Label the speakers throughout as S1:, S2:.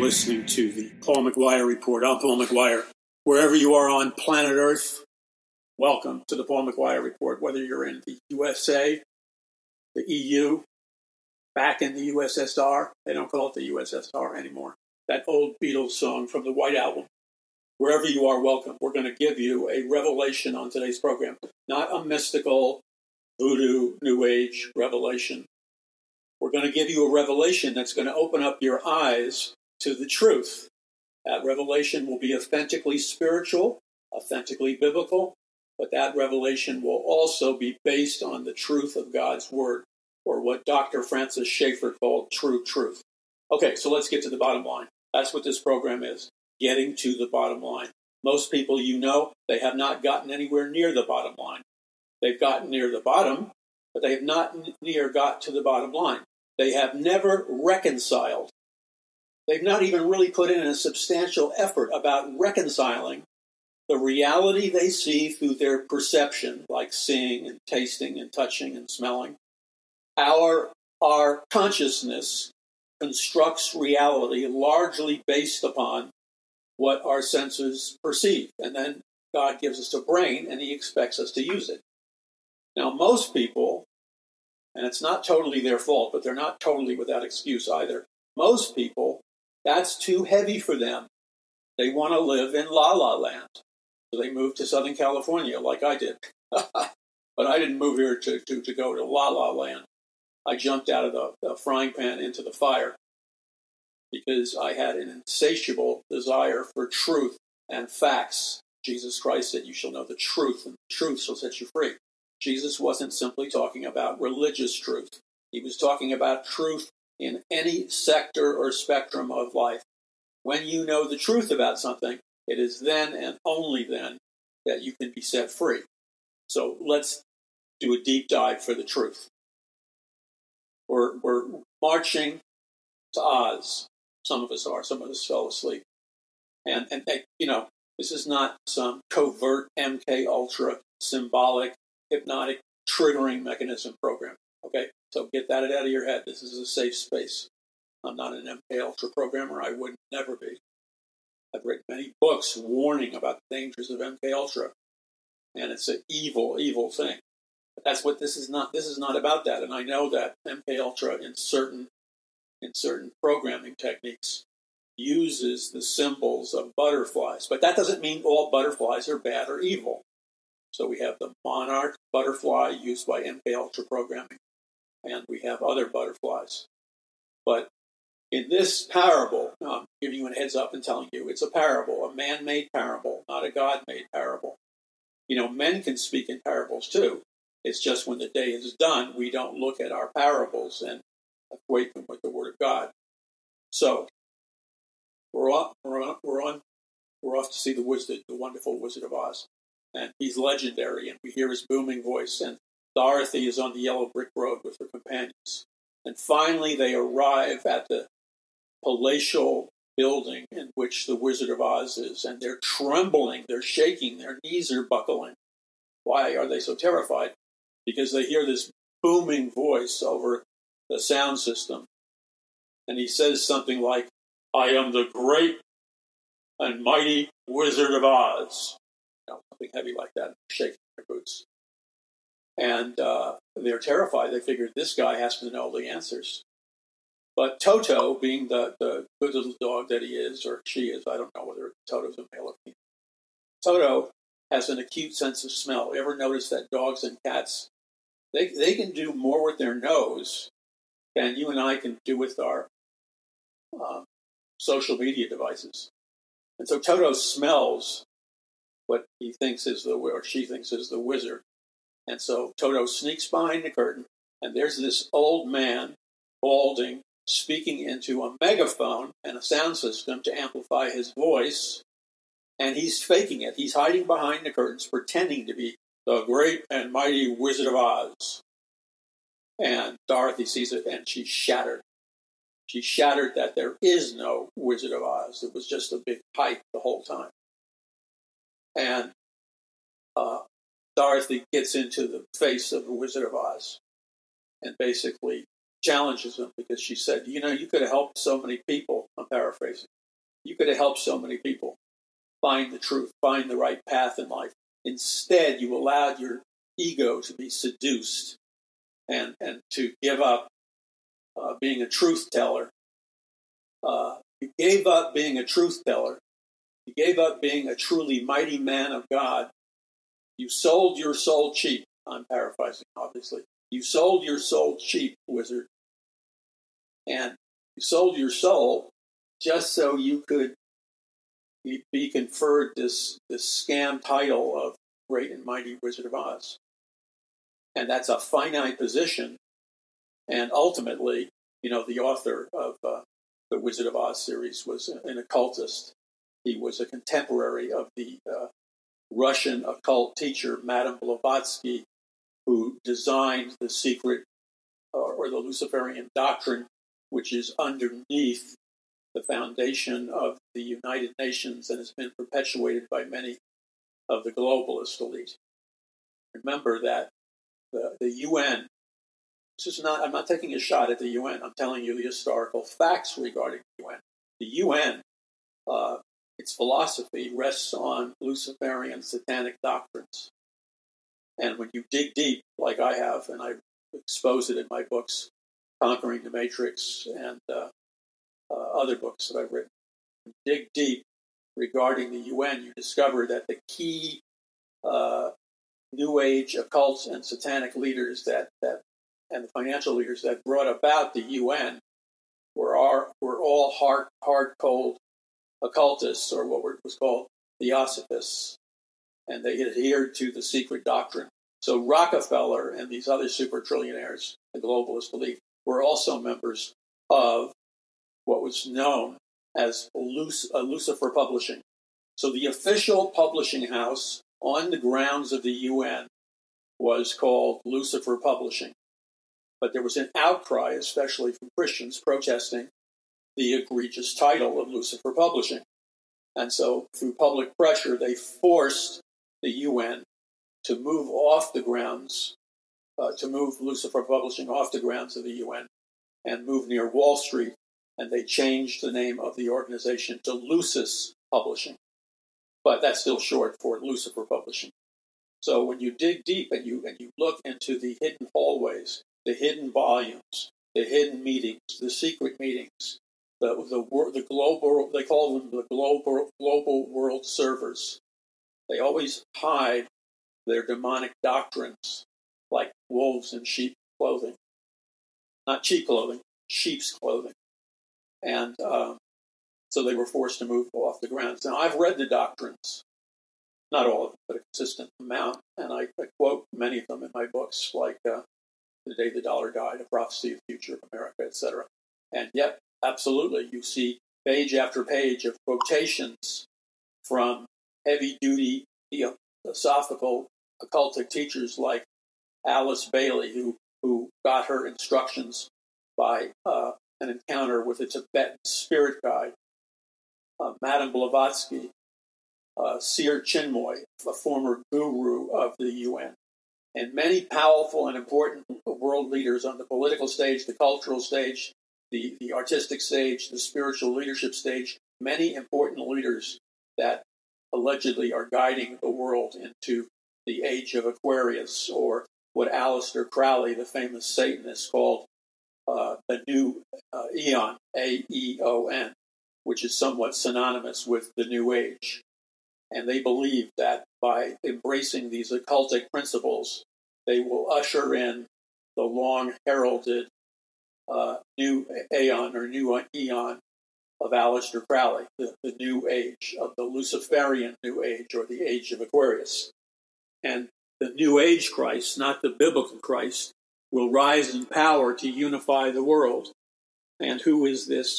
S1: listening to the Paul McGuire Report. I'm Paul McGuire. Wherever you are on planet Earth, welcome to the Paul McGuire Report. Whether you're in the USA, the EU, back in the USSR, they don't call it the USSR anymore. That old Beatles song from the White Album. Wherever you are, welcome. We're going to give you a revelation on today's program. Not a mystical, voodoo, New Age revelation. We're going to give you a revelation that's going to open up your eyes to the truth. That revelation will be authentically spiritual, authentically biblical, but that revelation will also be based on the truth of God's Word, or what Dr. Francis Schaeffer called true truth. Okay, so let's get to the bottom line. That's what this program is, getting to the bottom line. Most people you know, they have not gotten anywhere near the bottom line. They've gotten near the bottom, but they have not near got to the bottom line. They have never reconciled. They've not even really put in a substantial effort about reconciling the reality they see through their perception, like seeing and tasting and touching and smelling. Our consciousness constructs reality largely based upon what our senses perceive. And then God gives us a brain and he expects us to use it. Now, most people, and it's not totally their fault, but they're not totally without excuse either. Most people, that's too heavy for them. They want to live in La La Land. So they moved to Southern California like I did. But I didn't move here to go to La La Land. I jumped out of the frying pan into the fire because I had an insatiable desire for truth and facts. Jesus Christ said, "You shall know the truth, and the truth shall set you free." Jesus wasn't simply talking about religious truth. He was talking about truth in any sector or spectrum of life. When you know the truth about something, it is then and only then that you can be set free. So let's do a deep dive for the truth. We're marching to Oz. Some of us are. Some of us fell asleep. And this is not some covert MK Ultra symbolic hypnotic triggering mechanism program. Okay, so get that out of your head. This is a safe space. I'm not an MK Ultra programmer. I would never be. I've written many books warning about the dangers of MK Ultra, and it's an evil, evil thing. But that's what this is not. This is not about that. And I know that MK Ultra in certain programming techniques uses the symbols of butterflies, but that doesn't mean all butterflies are bad or evil. So we have the monarch butterfly used by MK Ultra programming, and we have other butterflies. But in this parable, I'm giving you a heads up and telling you, it's a parable, a man-made parable, not a God-made parable. Men can speak in parables too. It's just when the day is done, we don't look at our parables and equate them with the Word of God. So we're off to see the wizard, the wonderful Wizard of Oz. And he's legendary, and we hear his booming voice. And Dorothy is on the yellow brick road with her companions. And finally, they arrive at the palatial building in which the Wizard of Oz is. And they're trembling, they're shaking, their knees are buckling. Why are they so terrified? Because they hear this booming voice over the sound system. And he says something like, "I am the great and mighty Wizard of Oz." Something heavy like that, shaking their boots. And they're terrified. They figured this guy has to know the answers. But Toto, being the good little dog that he is, or she is, I don't know whether Toto's a male or female. Toto has an acute sense of smell. Ever notice that dogs and cats, they can do more with their nose than you and I can do with our social media devices. And so Toto smells what he thinks is or she thinks is the wizard. And so Toto sneaks behind the curtain, and there's this old man, balding, speaking into a megaphone and a sound system to amplify his voice, and he's faking it. He's hiding behind the curtains, pretending to be the great and mighty Wizard of Oz. And Dorothy sees it, and she's shattered. She's shattered that there is no Wizard of Oz. It was just a big hype the whole time. And Dorothy gets into the face of the Wizard of Oz and basically challenges him because she said, you could have helped so many people. I'm paraphrasing. You could have helped so many people find the truth, find the right path in life. Instead, you allowed your ego to be seduced and to give up being a truth teller. You gave up being a truth teller. You gave up being a truly mighty man of God. You sold your soul cheap. I'm paraphrasing, obviously. You sold your soul cheap, wizard. And you sold your soul just so you could be conferred this scam title of Great and Mighty Wizard of Oz. And that's a finite position. And ultimately, the author of the Wizard of Oz series was an occultist. He was a contemporary of the Russian occult teacher, Madame Blavatsky, who designed the secret or the Luciferian doctrine, which is underneath the foundation of the United Nations and has been perpetuated by many of the globalist elite. Remember that the UN, I'm not taking a shot at the UN, I'm telling you the historical facts regarding the UN. The UN, its philosophy rests on Luciferian satanic doctrines. And when you dig deep, like I have, and I expose it in my books, Conquering the Matrix and other books that I've written, dig deep regarding the UN, you discover that the key New Age occult and satanic leaders that and the financial leaders that brought about the UN were all hard, cold occultists, or what was called theosophists, and they adhered to the secret doctrine. So Rockefeller and these other super trillionaires, the globalist elite, were also members of what was known as Lucifer Publishing. So the official publishing house on the grounds of the UN was called Lucifer Publishing. But there was an outcry, especially from Christians, protesting the egregious title of Lucifer Publishing. And so through public pressure, they forced the UN to move off the grounds, to move Lucifer Publishing off the grounds of the UN and move near Wall Street. And they changed the name of the organization to Lucis Publishing. But that's still short for Lucifer Publishing. So when you dig deep and you look into the hidden hallways, the hidden volumes, the hidden meetings, the secret meetings, the global, they call them the global world servers. They always hide their demonic doctrines like wolves in sheep clothing. Not cheap clothing, sheep's clothing. And so they were forced to move off the grounds. Now, I've read the doctrines, not all of them, but a consistent amount, and I quote many of them in my books, like The Day the Dollar Died, A Prophecy of the Future of America, etc. And yet, absolutely, you see page after page of quotations from heavy-duty theosophical occultic teachers like Alice Bailey, who got her instructions by an encounter with a Tibetan spirit guide, Madame Blavatsky, Seer Chinmoy, a former guru of the UN, and many powerful and important world leaders on the political stage, the cultural stage, the artistic stage, the spiritual leadership stage, many important leaders that allegedly are guiding the world into the age of Aquarius, or what Aleister Crowley, the famous Satanist, called the new Eon, A-E-O-N, which is somewhat synonymous with the New Age. And they believe that by embracing these occultic principles, they will usher in the long-heralded new Aeon or new Eon of Aleister Crowley, the New Age, of the Luciferian New Age, or the Age of Aquarius. And the New Age Christ, not the biblical Christ, will rise in power to unify the world. And who is this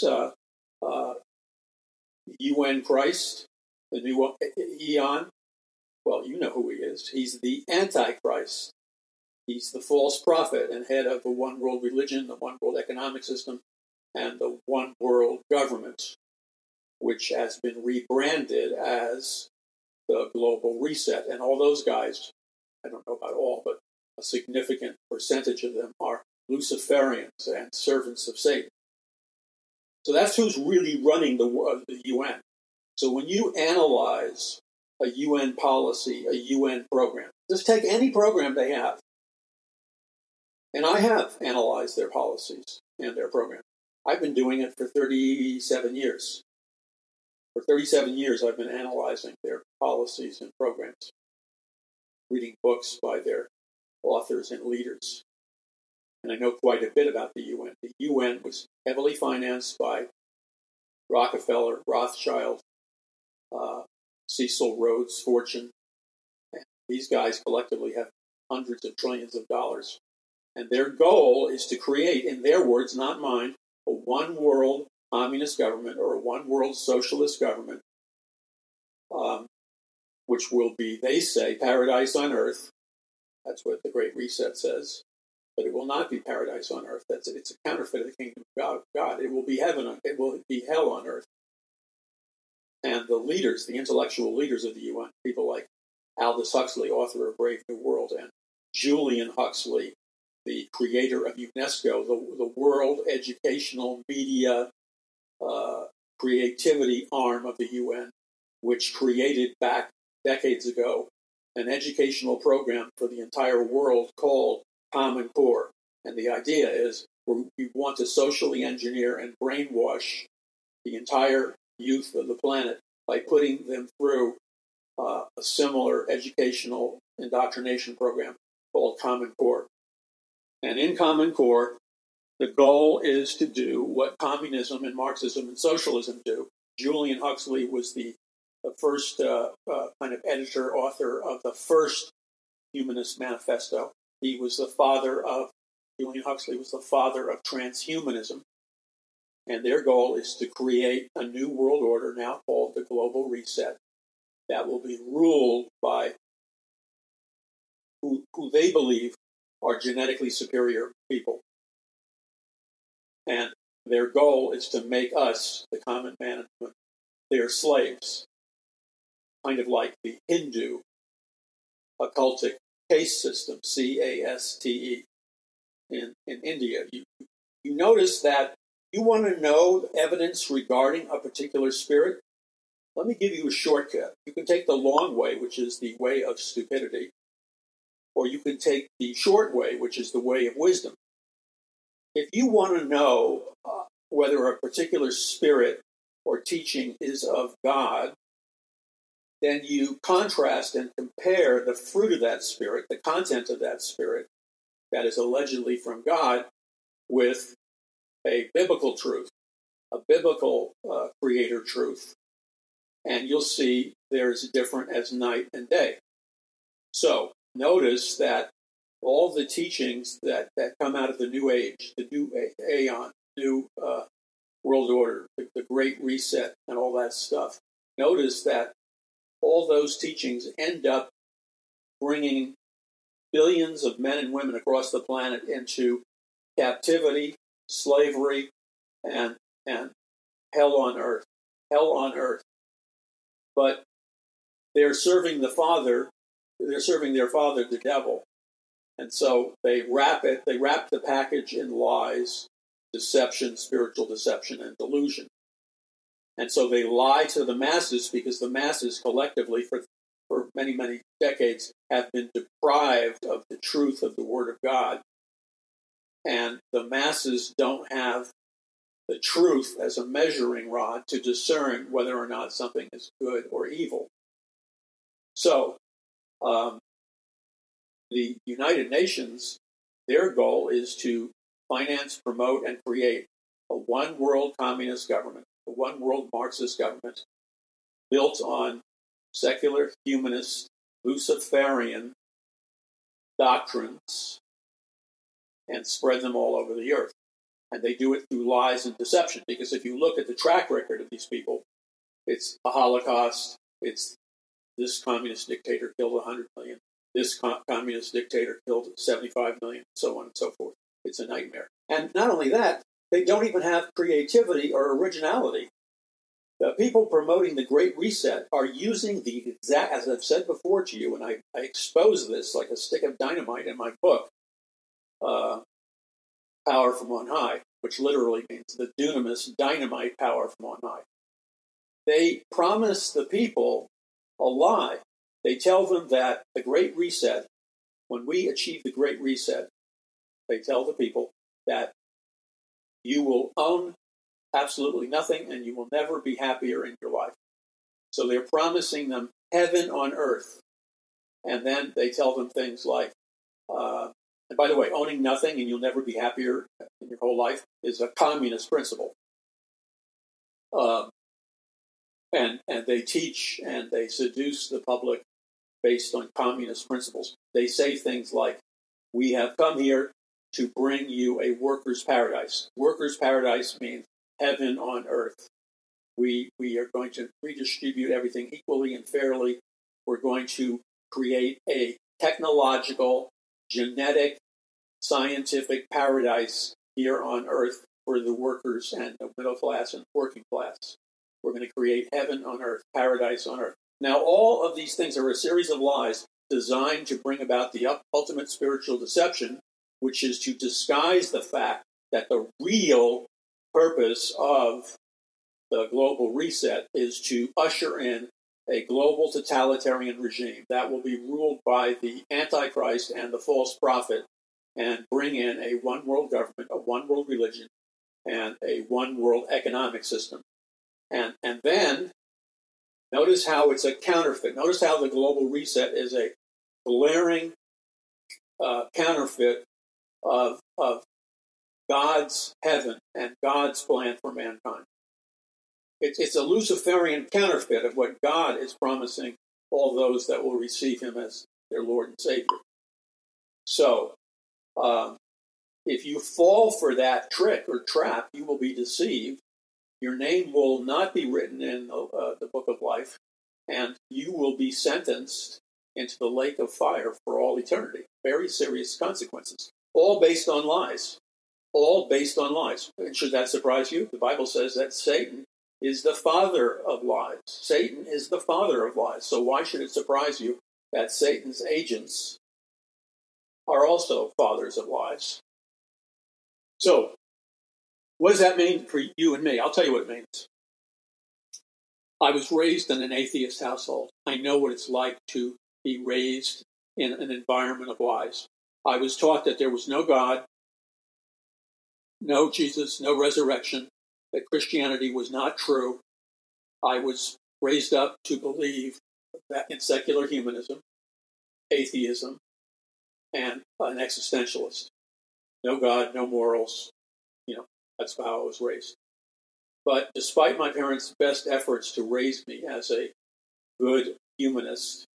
S1: UN Christ, the new Eon? Well, you know who he is. He's the Antichrist. He's the false prophet and head of the one world religion, the one world economic system, and the one world government, which has been rebranded as the Global Reset. And all those guys, I don't know about all, but a significant percentage of them are Luciferians and servants of Satan. So that's who's really running the UN. So when you analyze a UN policy, a UN program, just take any program they have. And I have analyzed their policies and their programs. I've been doing it for 37 years. For 37 years, I've been analyzing their policies and programs, reading books by their authors and leaders. And I know quite a bit about the UN. The UN was heavily financed by Rockefeller, Rothschild, Cecil Rhodes, Fortune. And these guys collectively have hundreds of trillions of dollars. And their goal is to create, in their words, not mine, a one world communist government or a one world socialist government, which will be, they say, paradise on earth. That's what the Great Reset says. But it will not be paradise on earth. It's a counterfeit of the kingdom of God. It will be heaven. It will be hell on earth. And the leaders, the intellectual leaders of the UN, people like Aldous Huxley, author of Brave New World, and Julian Huxley, the creator of UNESCO, the world educational media creativity arm of the UN, which created back decades ago an educational program for the entire world called Common Core. And the idea is we want to socially engineer and brainwash the entire youth of the planet by putting them through a similar educational indoctrination program called Common Core. And in Common Core, the goal is to do what communism and Marxism and socialism do. Julian Huxley was the first kind of editor, author of the first Humanist Manifesto. He was the father of, Julian Huxley was the father of transhumanism. And their goal is to create a new world order now called the Global Reset that will be ruled by who they believe are genetically superior people. And their goal is to make us, the common man and woman, their slaves. Kind of like the Hindu occultic caste system, CASTE, in India. You notice that you want to know evidence regarding a particular spirit? Let me give you a shortcut. You can take the long way, which is the way of stupidity, or you can take the short way, which is the way of wisdom. If you want to know whether a particular spirit or teaching is of God, then you contrast and compare the fruit of that spirit, the content of that spirit that is allegedly from God, with a biblical truth, a biblical creator truth. And you'll see they're as different as night and day. So notice that all the teachings that come out of the New Age, the New Aeon, New World Order, the Great Reset, and all that stuff, notice that all those teachings end up bringing billions of men and women across the planet into captivity, slavery, and hell on earth. Hell on earth. But they're serving the Father, they're serving their father, the devil. And so they wrap the package in lies, deception, spiritual deception, and delusion. And so they lie to the masses because the masses collectively for many, many decades have been deprived of the truth of the Word of God. And the masses don't have the truth as a measuring rod to discern whether or not something is good or evil. So, the United Nations, their goal is to finance, promote, and create a one-world communist government, a one-world Marxist government built on secular, humanist, Luciferian doctrines and spread them all over the earth. And they do it through lies and deception, because if you look at the track record of these people, it's the Holocaust, it's this communist dictator killed 100 million, this communist dictator killed 75 million, so on and so forth. It's a nightmare. And not only that, they don't even have creativity or originality. The people promoting the Great Reset are using the exact, as I've said before to you, and I expose this like a stick of dynamite in my book, power from on high, which literally means the dunamis, dynamite power from on high. They promise the people a lie. They tell them that the Great Reset, when we achieve the Great Reset, they tell the people that you will own absolutely nothing and you will never be happier in your life. So they're promising them heaven on earth. And then they tell them things like, and by the way, owning nothing and you'll never be happier in your whole life is a communist principle. And they teach and they seduce the public based on communist principles. They say things like, we have come here to bring you a workers' paradise. Workers' paradise means heaven on earth. We are going to redistribute everything equally and fairly. We're going to create a technological, genetic, scientific paradise here on earth for the workers and the middle class and working class. We're going to create heaven on earth, paradise on earth. Now, all of these things are a series of lies designed to bring about the ultimate spiritual deception, which is to disguise the fact that the real purpose of the global reset is to usher in a global totalitarian regime that will be ruled by the Antichrist and the false prophet and bring in a one world government, a one world religion, and a one world economic system. And then notice how it's a counterfeit. Notice how the global reset is a glaring counterfeit of God's heaven and God's plan for mankind. It's a Luciferian counterfeit of what God is promising all those that will receive him as their Lord and Savior. So, if you fall for that trick or trap, you will be deceived. Your name will not be written in the book of life, and you will be sentenced into the lake of fire for all eternity. Very serious consequences. All based on lies. All based on lies. And should that surprise you? The Bible says that Satan is the father of lies. Satan is the father of lies. So why should it surprise you that Satan's agents are also fathers of lies? So, what does that mean for you and me? I'll tell you what it means. I was raised in an atheist household. I know what it's like to be raised in an environment of lies. I was taught that there was no God, no Jesus, no resurrection, that Christianity was not true. I was raised up to believe that in secular humanism, atheism, and an existentialist. No God, no morals. That's how I was raised. But despite my parents' best efforts to raise me as a good humanist,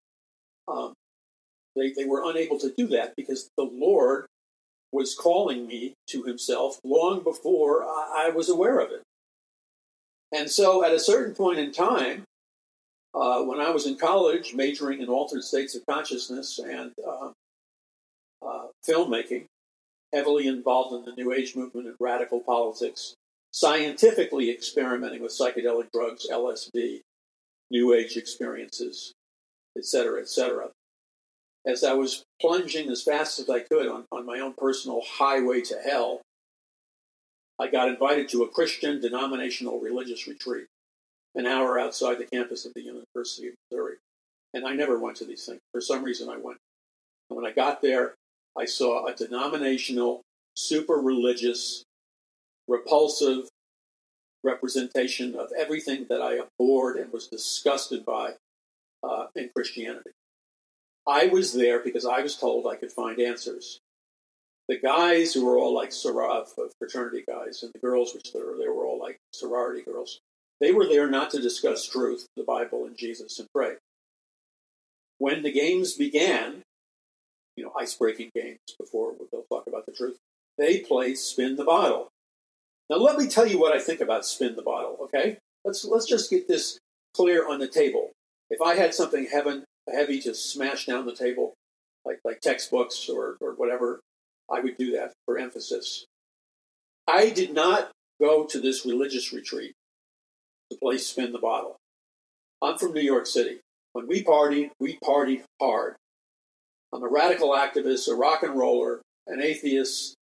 S1: they were unable to do that because the Lord was calling me to himself long before I was aware of it. And so at a certain point in time, when I was in college, majoring in altered states of consciousness and filmmaking, heavily involved in the New Age movement and radical politics, scientifically experimenting with psychedelic drugs, LSD, New Age experiences, etc., etc. As I was plunging as fast as I could on my own personal highway to hell, I got invited to a Christian denominational religious retreat an hour outside the campus of the University of Missouri. And I never went to these things. For some reason, I went. And when I got there, I saw a denominational, super religious, repulsive representation of everything that I abhorred and was disgusted by in Christianity. I was there because I was told I could find answers. The guys who were all like fraternity guys, and the girls, which they were all like sorority girls, they were there not to discuss truth, the Bible, and Jesus, and pray. When the games began, ice-breaking games before they'll talk about the truth, they played Spin the Bottle. Now, let me tell you what I think about Spin the Bottle, okay? Let's just get this clear on the table. If I had something heavy to smash down the table, like textbooks or whatever, I would do that for emphasis. I did not go to this religious retreat to play Spin the Bottle. I'm from New York City. When we partied hard. I'm a radical activist, a rock and roller, an atheist,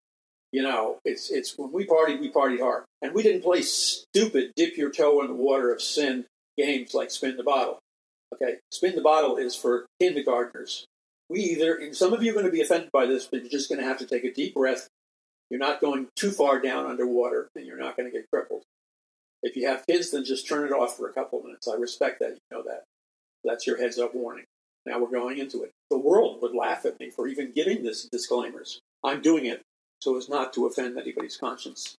S1: It's when we partied hard. And we didn't play stupid dip your toe in the water of sin games like spin the bottle. Okay, spin the bottle is for kindergartners. And some of you are going to be offended by this, but you're just going to have to take a deep breath. You're not going too far down underwater, and you're not going to get crippled. If you have kids, then just turn it off for a couple of minutes. I respect that. You know that. That's your heads-up warning. Now we're going into it. The world would laugh at me for even giving this disclaimers. I'm doing it so as not to offend anybody's conscience.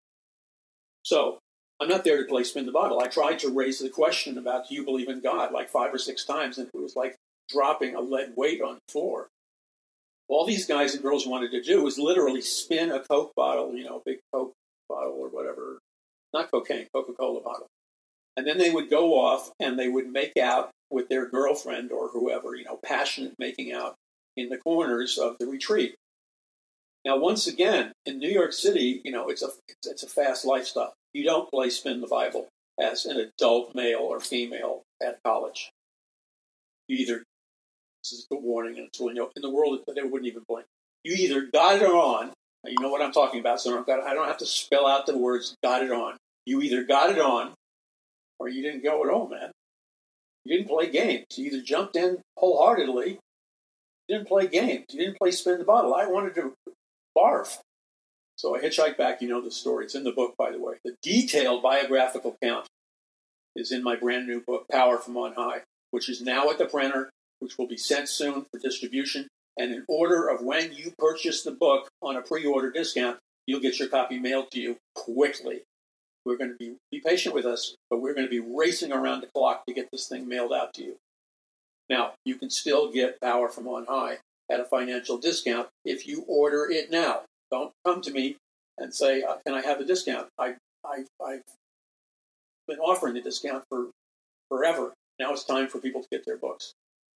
S1: So I'm not there to play spin the bottle. I tried to raise the question about do you believe in God like 5 or 6 times, and it was like dropping a lead weight on the floor. All these guys and girls wanted to do was literally spin a Coke bottle, a big Coke bottle or whatever. Not cocaine, Coca-Cola bottle. And then they would go off and they would make out with their girlfriend or whoever, passionate making out in the corners of the retreat. Now, once again, in New York City, it's a fast lifestyle. You don't play spin the Bible as an adult male or female at college. This is a warning, and it's in the world that they wouldn't even blink. You either got it on, you know what I'm talking about, so I don't have to spell out the words got it on. You either got it on, or you didn't go at all, man. You didn't play games. You either jumped in wholeheartedly, you didn't play games. You didn't play spin the bottle. I wanted to barf. So I hitchhiked back. You know the story. It's in the book, by the way. The detailed biographical account is in my brand new book, Power from On High, which is now at the printer, which will be sent soon for distribution. And in order of when you purchase the book on a pre-order discount, you'll get your copy mailed to you quickly. We're going to be patient with us, but we're going to be racing around the clock to get this thing mailed out to you. Now, you can still get Power from On High at a financial discount if you order it now. Don't come to me and say, can I have the discount? I've been offering the discount for forever. Now it's time for people to get their books.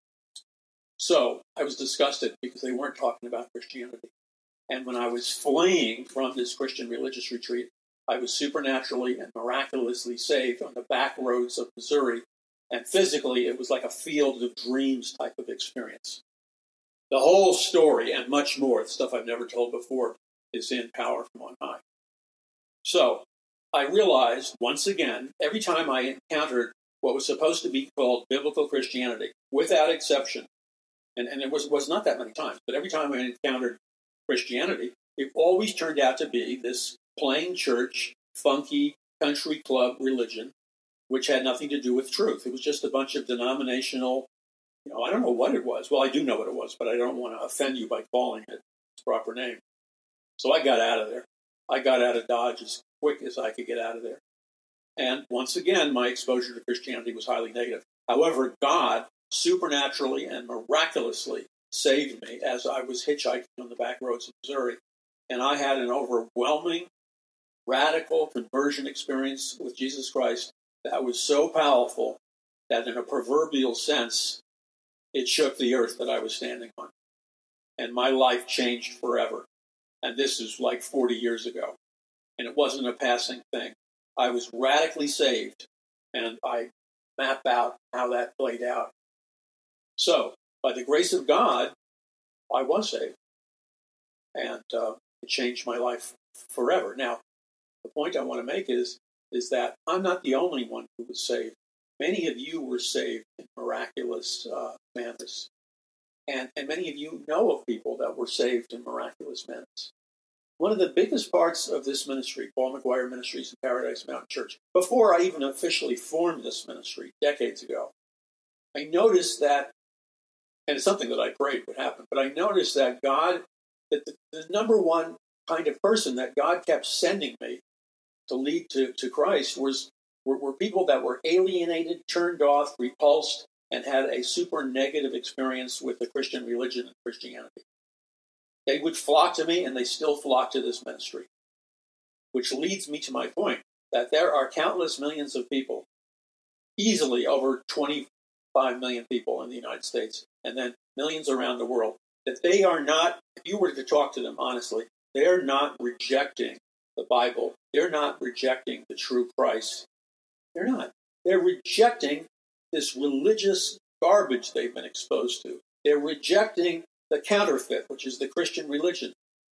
S1: So I was disgusted because they weren't talking about Christianity. And when I was fleeing from this Christian religious retreat, I was supernaturally and miraculously saved on the back roads of Missouri. And physically, it was like a field of dreams type of experience. The whole story and much more, stuff I've never told before, is in Power from On High. So I realized, once again, every time I encountered what was supposed to be called biblical Christianity, without exception, and it was not that many times, but every time I encountered Christianity, it always turned out to be this plain church, funky country club religion, which had nothing to do with truth. It was just a bunch of denominational, I don't know what it was. Well, I do know what it was, but I don't want to offend you by calling it its proper name. So I got out of there. I got out of Dodge as quick as I could get out of there. And once again, my exposure to Christianity was highly negative. However, God supernaturally and miraculously saved me as I was hitchhiking on the back roads of Missouri. And I had an overwhelming, radical conversion experience with Jesus Christ that was so powerful that in a proverbial sense, it shook the earth that I was standing on. And my life changed forever. And this is like 40 years ago. And it wasn't a passing thing. I was radically saved. And I map out how that played out. So, by the grace of God, I was saved. And it changed my life forever. Now, the point I want to make is that I'm not the only one who was saved. Many of you were saved in miraculous manners. And many of you know of people that were saved in miraculous manners. One of the biggest parts of this ministry, Paul McGuire Ministries and Paradise Mountain Church, before I even officially formed this ministry decades ago, I noticed that, and it's something that I prayed would happen, but I noticed that the number one kind of person that God kept sending me to lead to Christ were people that were alienated, turned off, repulsed, and had a super negative experience with the Christian religion and Christianity. They would flock to me, and they still flock to this ministry. Which leads me to my point, that there are countless millions of people, easily over 25 million people in the United States, and then millions around the world, that they are not, if you were to talk to them honestly, they're not rejecting the Bible. They're not rejecting the true Christ. They're not. They're rejecting this religious garbage they've been exposed to. They're rejecting the counterfeit, which is the Christian religion.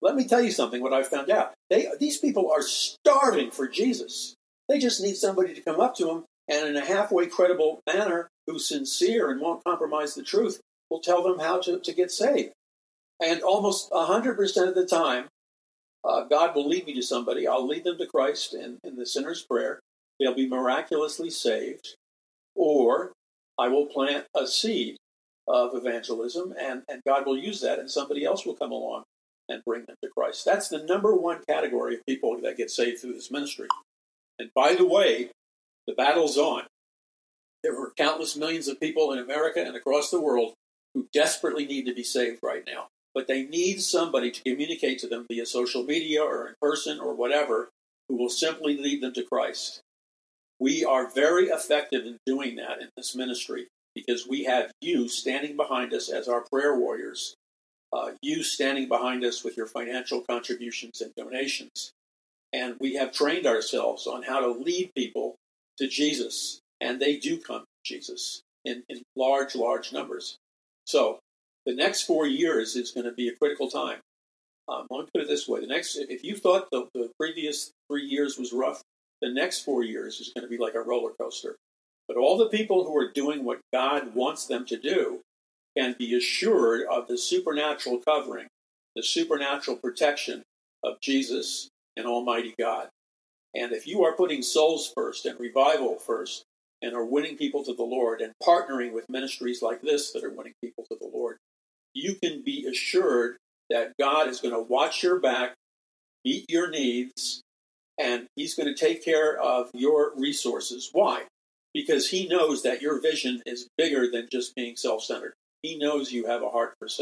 S1: Let me tell you something, what I found out. These people are starving for Jesus. They just need somebody to come up to them and in a halfway credible manner, who's sincere and won't compromise the truth, will tell them how to get saved. And almost 100% of the time, God will lead me to somebody. I'll lead them to Christ in the sinner's prayer. They'll be miraculously saved. Or I will plant a seed of evangelism, and God will use that, and somebody else will come along and bring them to Christ. That's the number one category of people that get saved through this ministry. And by the way, the battle's on. There are countless millions of people in America and across the world who desperately need to be saved right now. But they need somebody to communicate to them via social media or in person or whatever, who will simply lead them to Christ. We are very effective in doing that in this ministry because we have you standing behind us as our prayer warriors, you standing behind us with your financial contributions and donations. And we have trained ourselves on how to lead people to Jesus. And they do come to Jesus in large, large numbers. So the next 4 years is going to be a critical time. Let me put it this way. If you thought the previous 3 years was rough, the next 4 years is going to be like a roller coaster. But all the people who are doing what God wants them to do can be assured of the supernatural covering, the supernatural protection of Jesus and Almighty God. And if you are putting souls first and revival first and are winning people to the Lord and partnering with ministries like this that are winning people to the Lord, you can be assured that God is going to watch your back, meet your needs, and He's going to take care of your resources. Why? Because He knows that your vision is bigger than just being self-centered. He knows you have a heart for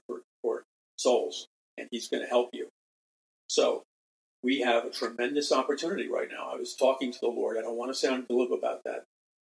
S1: souls, and He's going to help you. So we have a tremendous opportunity right now. I was talking to the Lord. I don't want to sound glib about that,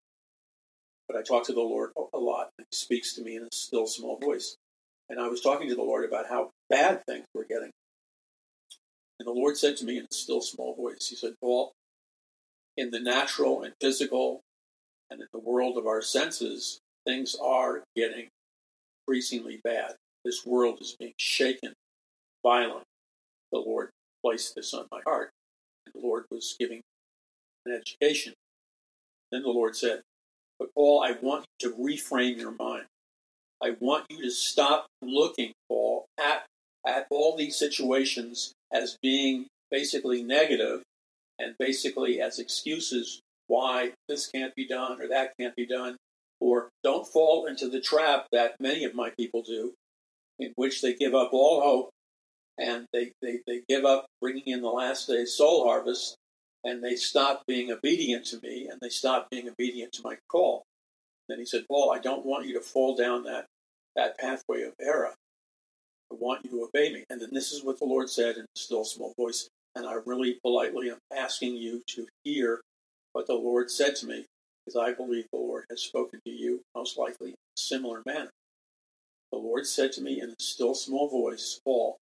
S1: but I talk to the Lord a lot. He speaks to me in a still small voice. And I was talking to the Lord about how bad things were getting. And the Lord said to me in a still small voice, He said, Paul, in the natural and physical and in the world of our senses, things are getting increasingly bad. This world is being shaken violently. The Lord placed this on my heart. And the Lord was giving an education. Then the Lord said, but Paul, I want you to reframe your mind. I want you to stop looking, Paul, at all these situations as being basically negative and basically as excuses why this can't be done or that can't be done, or don't fall into the trap that many of my people do, in which they give up all hope and they give up bringing in the last day's soul harvest, and they stop being obedient to me and they stop being obedient to my call. Then he said, Paul, I don't want you to fall down that pathway of error. I want you to obey me. And then this is what the Lord said in a still small voice. And I really politely am asking you to hear what the Lord said to me, because I believe the Lord has spoken to you most likely in a similar manner. The Lord said to me in a still small voice, Paul,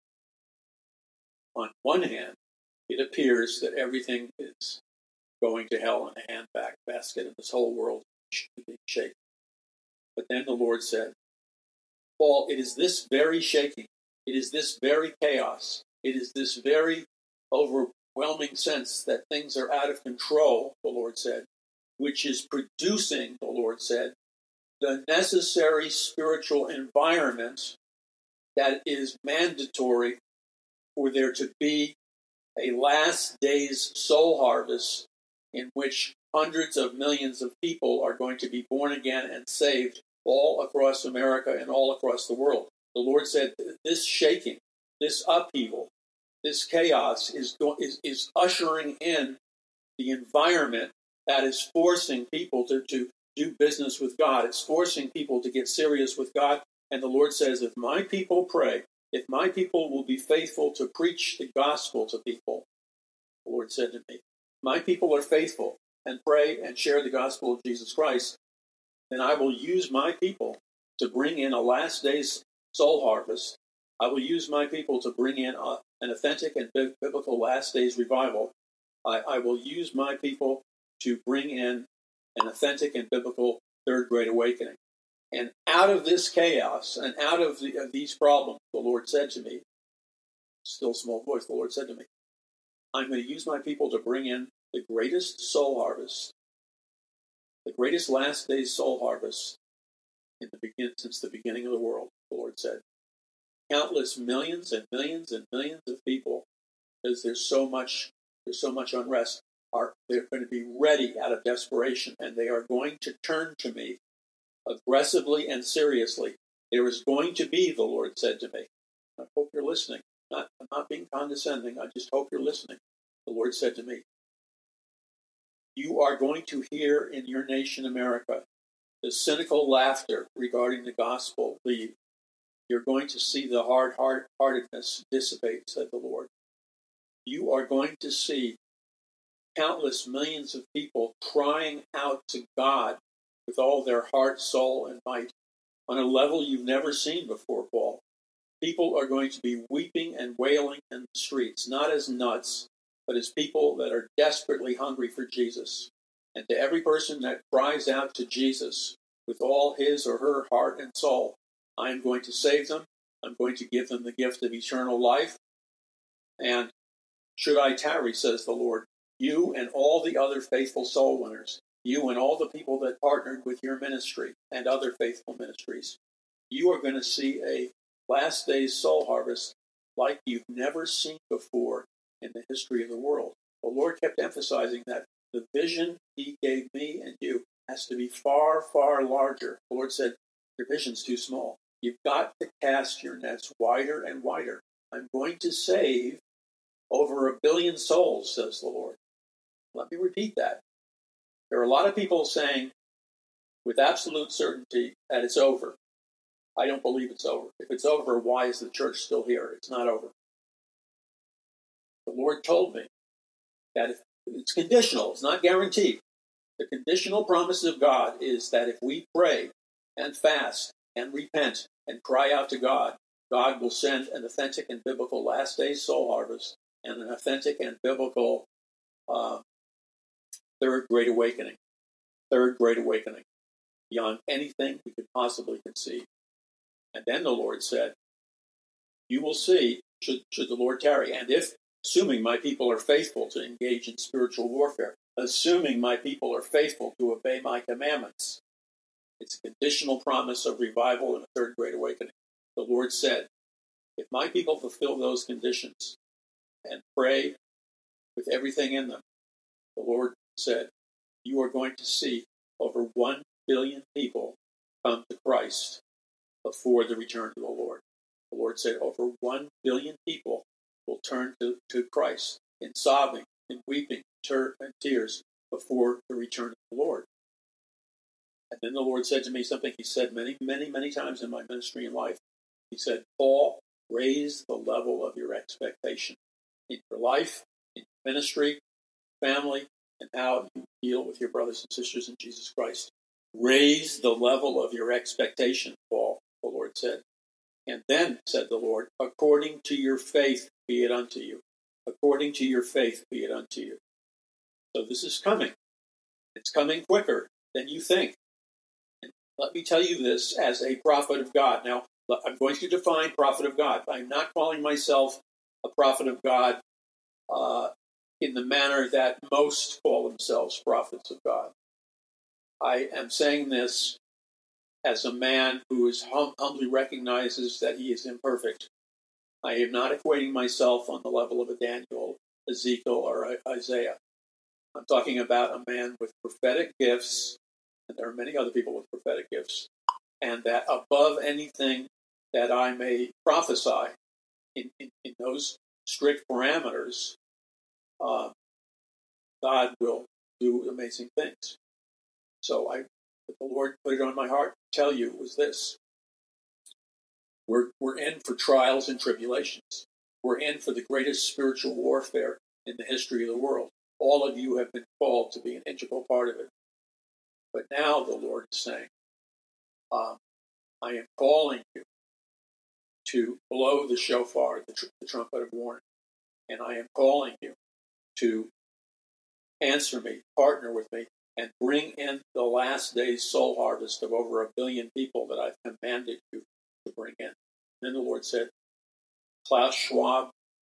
S1: on one hand, it appears that everything is going to hell in a handbasket and this whole world is being shaken. But then the Lord said, Paul, it is this very shaking, it is this very chaos, it is this very overwhelming sense that things are out of control, the Lord said, which is producing, the Lord said, the necessary spiritual environment that is mandatory for there to be a last day's soul harvest in which hundreds of millions of people are going to be born again and saved all across America and all across the world. The Lord said this shaking, this upheaval, this chaos is ushering in the environment that is forcing people to do business with God. It's forcing people to get serious with God. And the Lord says, if my people pray, if my people will be faithful to preach the gospel to people, the Lord said to me, my people are faithful and pray and share the gospel of Jesus Christ, then I will use my people to bring in a last day's soul harvest. I will use my people to bring in an authentic and biblical last day's revival. I will use my people to bring in an authentic and biblical third great awakening. And out of this chaos and out of these problems, the Lord said to me, still small voice, the Lord said to me, I'm going to use my people to bring in the greatest soul harvest, the greatest last days soul harvest since the beginning of the world, the Lord said. Countless millions and millions and millions of people, because there's so much unrest, they're going to be ready out of desperation, and they are going to turn to me aggressively and seriously. There is going to be, the Lord said to me. I hope you're listening. I'm not being condescending. I just hope you're listening. The Lord said to me, you are going to hear in your nation, America, the cynical laughter regarding the gospel leave. You're going to see the hard-heartedness dissipate, said the Lord. You are going to see countless millions of people crying out to God with all their heart, soul, and might on a level you've never seen before, Paul. People are going to be weeping and wailing in the streets, not as nuts, but as people that are desperately hungry for Jesus. And to every person that cries out to Jesus with all his or her heart and soul, I am going to save them. I'm going to give them the gift of eternal life. And should I tarry, says the Lord, you and all the other faithful soul winners, you and all the people that partnered with your ministry and other faithful ministries, you are going to see a last days soul harvest like you've never seen before in the history of the world. The Lord kept emphasizing that the vision he gave me and you has to be far, far larger. The Lord said, your vision's too small. You've got to cast your nets wider and wider. I'm going to save over 1 billion souls, says the Lord. Let me repeat that. There are a lot of people saying with absolute certainty that it's over. I don't believe it's over. If it's over, why is the church still here? It's not over. The Lord told me that if it's conditional, it's not guaranteed. The conditional promise of God is that if we pray and fast and repent and cry out to God, God will send an authentic and biblical last days soul harvest and an authentic and biblical third great awakening. Third great awakening beyond anything we could possibly conceive. And then the Lord said, you will see, should the Lord tarry, and if, assuming my people are faithful to engage in spiritual warfare, assuming my people are faithful to obey my commandments, it's a conditional promise of revival and a third great awakening. The Lord said, if my people fulfill those conditions and pray with everything in them, the Lord said, you are going to see over 1 billion people come to Christ before the return of the Lord. The Lord said over 1 billion people will turn to Christ in sobbing, in weeping, and tears before the return of the Lord. And then the Lord said to me something he said many, many, many times in my ministry and life. He said, Paul, raise the level of your expectation in your life, in your ministry, family, and how you deal with your brothers and sisters in Jesus Christ. Raise the level of your expectation, Paul, the Lord said. And then, said the Lord, according to your faith be it unto you. According to your faith be it unto you. So this is coming. It's coming quicker than you think. And let me tell you this as a prophet of God. Now, I'm going to define prophet of God. I'm not calling myself a prophet of God in the manner that most call themselves prophets of God. I am saying this as a man who is humbly recognizes that he is imperfect. I am not equating myself on the level of a Daniel, Ezekiel, or Isaiah. I'm talking about a man with prophetic gifts, and there are many other people with prophetic gifts, and that above anything that I may prophesy in those strict parameters, God will do amazing things. So what the Lord put it on my heart to tell you was this. We're in for trials and tribulations. We're in for the greatest spiritual warfare in the history of the world. All of you have been called to be an integral part of it. But now the Lord is saying, I am calling you to blow the shofar, the trumpet of warning. And I am calling you to answer me, partner with me, and bring in the last day's soul harvest of over 1 billion people that I've commanded you to bring in. And then the Lord said, Klaus Schwab,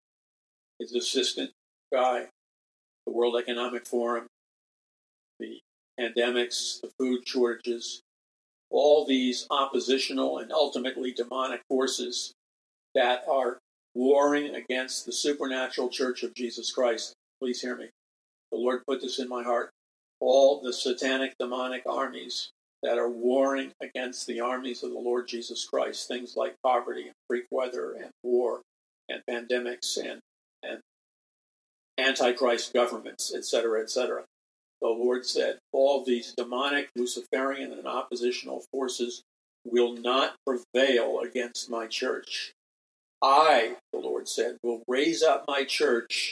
S1: his assistant guy, the World Economic Forum, the pandemics, the food shortages, all these oppositional and ultimately demonic forces that are warring against the supernatural church of Jesus Christ. Please hear me. The Lord put this in my heart. All the satanic demonic armies that are warring against the armies of the Lord Jesus Christ, things like poverty and freak weather and war and pandemics and antichrist governments, etc., etc. The Lord said, all these demonic, Luciferian, and oppositional forces will not prevail against my church. I, the Lord said, will raise up my church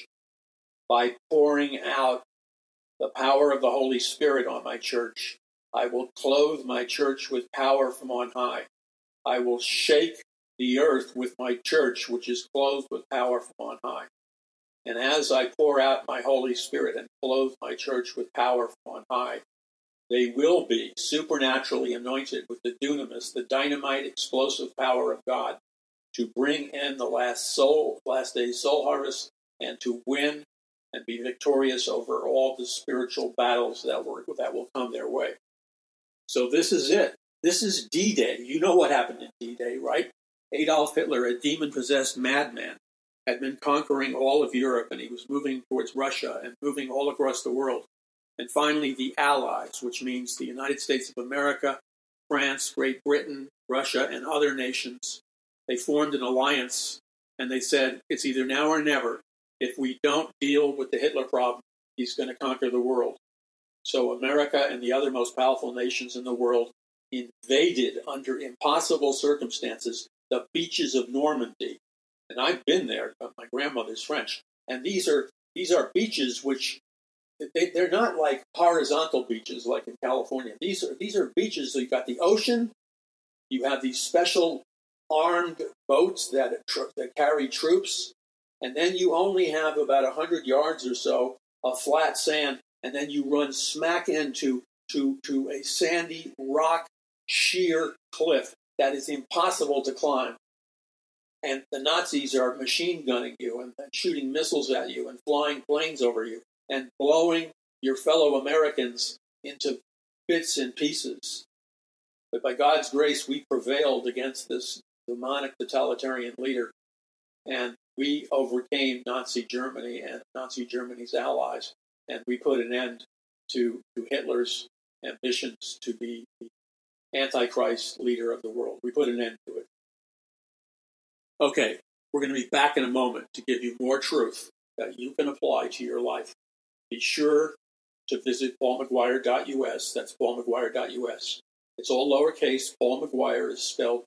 S1: by pouring out the power of the Holy Spirit on my church. I will clothe my church with power from on high. I will shake the earth with my church, which is clothed with power from on high. And as I pour out my Holy Spirit and clothe my church with power from on high, they will be supernaturally anointed with the dunamis, the dynamite explosive power of God, to bring in the last days soul harvest, and to win and be victorious over all the spiritual battles that will come their way. So this is it. This is D-Day. You know what happened in D-Day, right? Adolf Hitler, a demon-possessed madman, had been conquering all of Europe, and he was moving towards Russia and moving all across the world. And finally, the Allies, which means the United States of America, France, Great Britain, Russia, and other nations, they formed an alliance, and they said, it's either now or never. If we don't deal with the Hitler problem, he's going to conquer the world. So America and the other most powerful nations in the world invaded, under impossible circumstances, the beaches of Normandy. And I've been there. My grandmother's French. And these are beaches which, they're not like horizontal beaches like in California. These are beaches, so you've got the ocean, you have these special armed boats that carry troops, and then you only have about 100 yards or so of flat sand, and then you run smack into a sandy rock sheer cliff that is impossible to climb. And the Nazis are machine gunning you and shooting missiles at you and flying planes over you and blowing your fellow Americans into bits and pieces. But by God's grace, we prevailed against this demonic totalitarian leader, and we overcame Nazi Germany and Nazi Germany's allies, and we put an end to Hitler's ambitions to be the Antichrist leader of the world. We put an end to it. Okay, we're going to be back in a moment to give you more truth that you can apply to your life. Be sure to visit paulmcguire.us. That's paulmcguire.us. It's all lowercase. Paul McGuire is spelled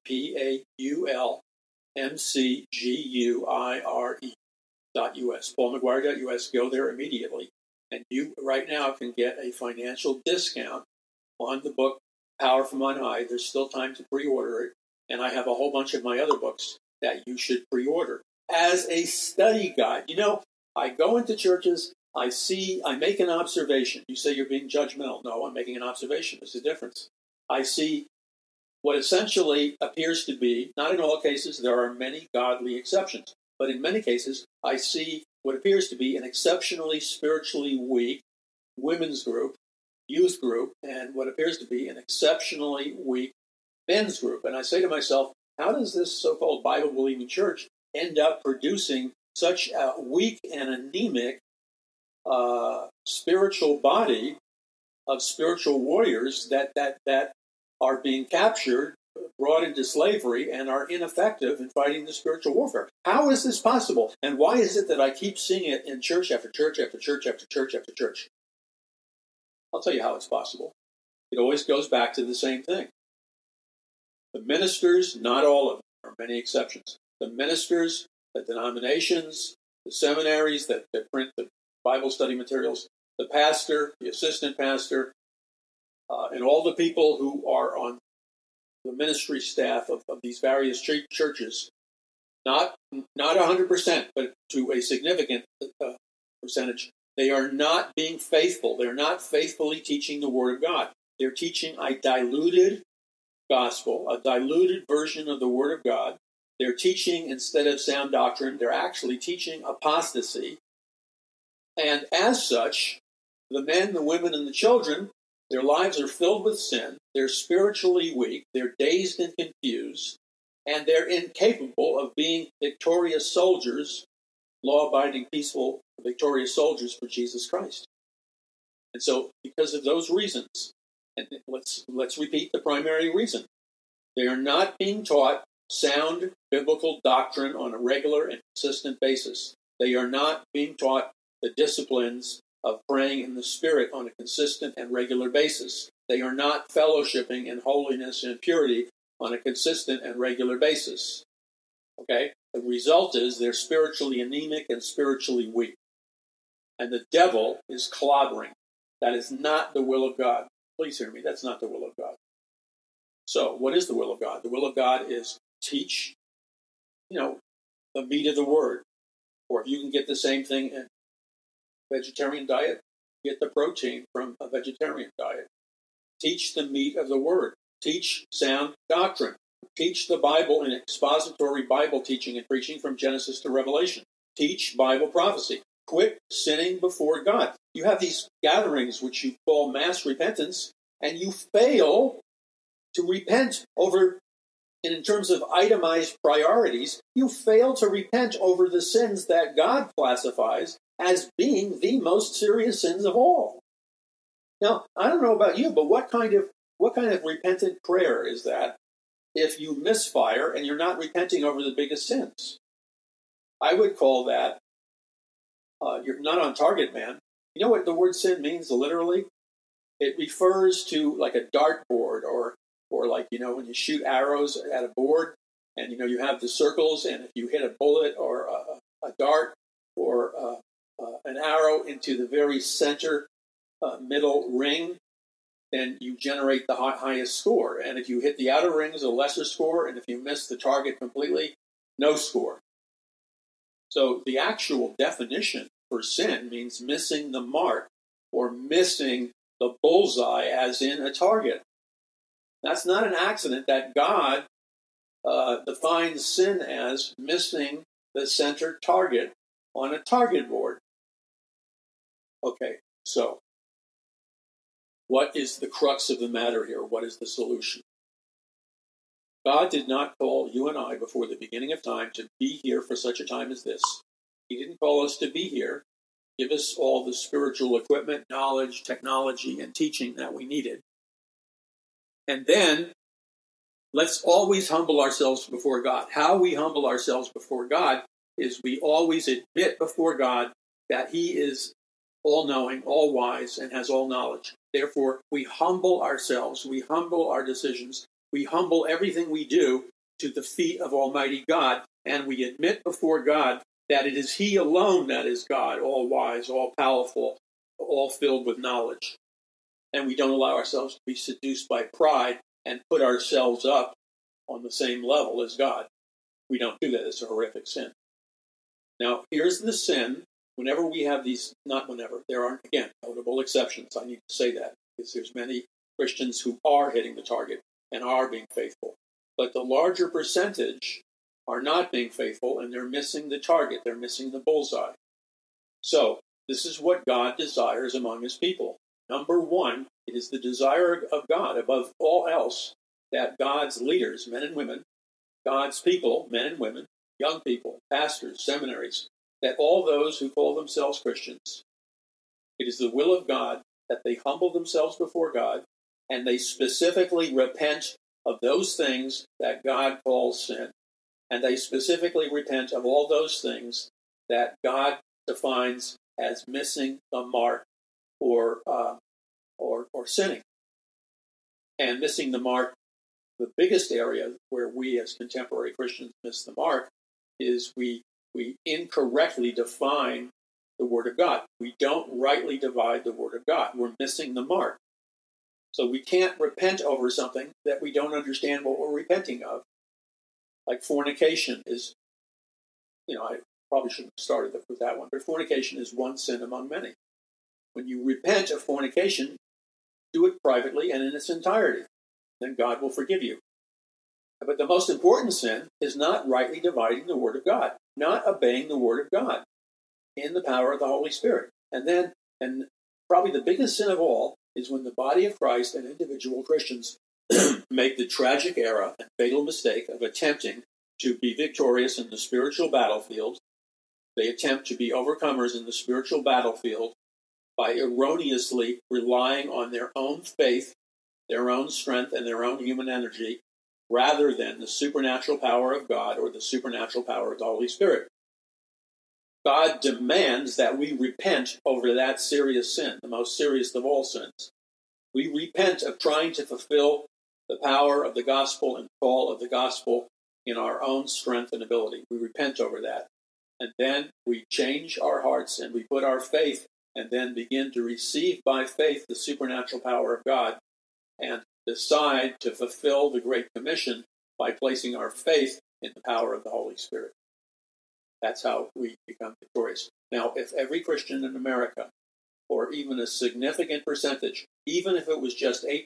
S1: PaulMcGuire.us. paulmcguire.us. Go there immediately. And you right now can get a financial discount on the book Power from On High. There's still time to pre-order it. And I have a whole bunch of my other books that you should pre-order as a study guide. You know, I go into churches, I make an observation. You say you're being judgmental. No, I'm making an observation. There's a difference. I see what essentially appears to be, not in all cases, there are many godly exceptions, but in many cases, I see what appears to be an exceptionally spiritually weak women's group, youth group, and what appears to be an exceptionally weak men's group. And I say to myself, how does this so-called Bible-believing church end up producing such a weak and anemic spiritual body of spiritual warriors that are being captured, brought into slavery, and are ineffective in fighting the spiritual warfare? How is this possible? And why is it that I keep seeing it in church after church after church after church after church? I'll tell you how it's possible. It always goes back to the same thing. The ministers, not all of them, there are many exceptions. The ministers, the denominations, the seminaries that print the Bible study materials, the pastor, the assistant pastor, and all the people who are on the ministry staff of these various churches, not 100%, but to a significant percentage, they are not being faithful. They're not faithfully teaching the Word of God. They're teaching a diluted gospel, a diluted version of the Word of God, They're teaching, instead of sound doctrine, they're actually teaching apostasy. And as such, the men, the women, and the children, their lives are filled with sin. They're spiritually weak. They're dazed and confused. And they're incapable of being victorious soldiers, law-abiding, peaceful, victorious soldiers for Jesus Christ. And so, because of those reasons, and let's repeat the primary reason. They are not being taught sound biblical doctrine on a regular and consistent basis. They are not being taught the disciplines of praying in the Spirit on a consistent and regular basis. They are not fellowshipping in holiness and purity on a consistent and regular basis. Okay? The result is they're spiritually anemic and spiritually weak. And the devil is clobbering. That is not the will of God. Please hear me. That's not the will of God. So, what is the will of God? The will of God is teach, the meat of the word. Or if you can get the same thing in vegetarian diet, get the protein from a vegetarian diet. Teach the meat of the word. Teach sound doctrine. Teach the Bible in expository Bible teaching and preaching from Genesis to Revelation. Teach Bible prophecy. Quit sinning before God. You have these gatherings which you call mass repentance, and you fail to repent over, in terms of itemized priorities, you fail to repent over the sins that God classifies as being the most serious sins of all. Now, I don't know about you, but what kind of repentant prayer is that if you misfire and you're not repenting over the biggest sins? I would call that you're not on target, man. You know what the word sin means literally? It refers to like a dartboard or like, when you shoot arrows at a board and, you have the circles, and if you hit a bullet or a dart or an arrow into the very center middle ring, then you generate the highest score. And if you hit the outer rings, a lesser score. And if you miss the target completely, no score. So the actual definition for sin means missing the mark or missing the bullseye, as in a target. That's not an accident that God defines sin as missing the center target on a target board. Okay, so what is the crux of the matter here? What is the solution? God did not call you and I before the beginning of time to be here for such a time as this. He didn't call us to be here, give us all the spiritual equipment, knowledge, technology, and teaching that we needed. And then let's always humble ourselves before God. How we humble ourselves before God is we always admit before God that He is all-knowing, all-wise, and has all knowledge. Therefore, we humble ourselves, we humble our decisions, we humble everything we do to the feet of Almighty God, and we admit before God that it is He alone that is God, all-wise, all-powerful, all filled with knowledge. And we don't allow ourselves to be seduced by pride and put ourselves up on the same level as God. We don't do that. It's a horrific sin. Now, here's the sin. Whenever we have these, not whenever, there are, again, notable exceptions. I need to say that because there's many Christians who are hitting the target and are being faithful. But the larger percentage are not being faithful, and they're missing the target. They're missing the bullseye. So, this is what God desires among His people. Number one, it is the desire of God above all else that God's leaders, men and women, God's people, men and women, young people, pastors, seminaries, that all those who call themselves Christians, it is the will of God that they humble themselves before God and they specifically repent of those things that God calls sin. And they specifically repent of all those things that God defines as missing the mark or sinning. And missing the mark, the biggest area where we as contemporary Christians miss the mark is we incorrectly define the Word of God. We don't rightly divide the Word of God. We're missing the mark. So we can't repent over something that we don't understand what we're repenting of. Like fornication is, I probably shouldn't have started with that one, but fornication is one sin among many. When you repent of fornication, do it privately and in its entirety. Then God will forgive you. But the most important sin is not rightly dividing the Word of God, not obeying the Word of God in the power of the Holy Spirit. And probably the biggest sin of all is when the body of Christ and individual Christians make the tragic error and fatal mistake of attempting to be victorious in the spiritual battlefield. They attempt to be overcomers in the spiritual battlefield by erroneously relying on their own faith, their own strength, and their own human energy, rather than the supernatural power of God or the supernatural power of the Holy Spirit. God demands that we repent over that serious sin, the most serious of all sins. We repent of trying to fulfill the power of the gospel and call of the gospel in our own strength and ability. We repent over that. And then we change our hearts and we put our faith and then begin to receive by faith the supernatural power of God and decide to fulfill the Great Commission by placing our faith in the power of the Holy Spirit. That's how we become victorious. Now, if every Christian in America, or even a significant percentage, even if it was just 8%,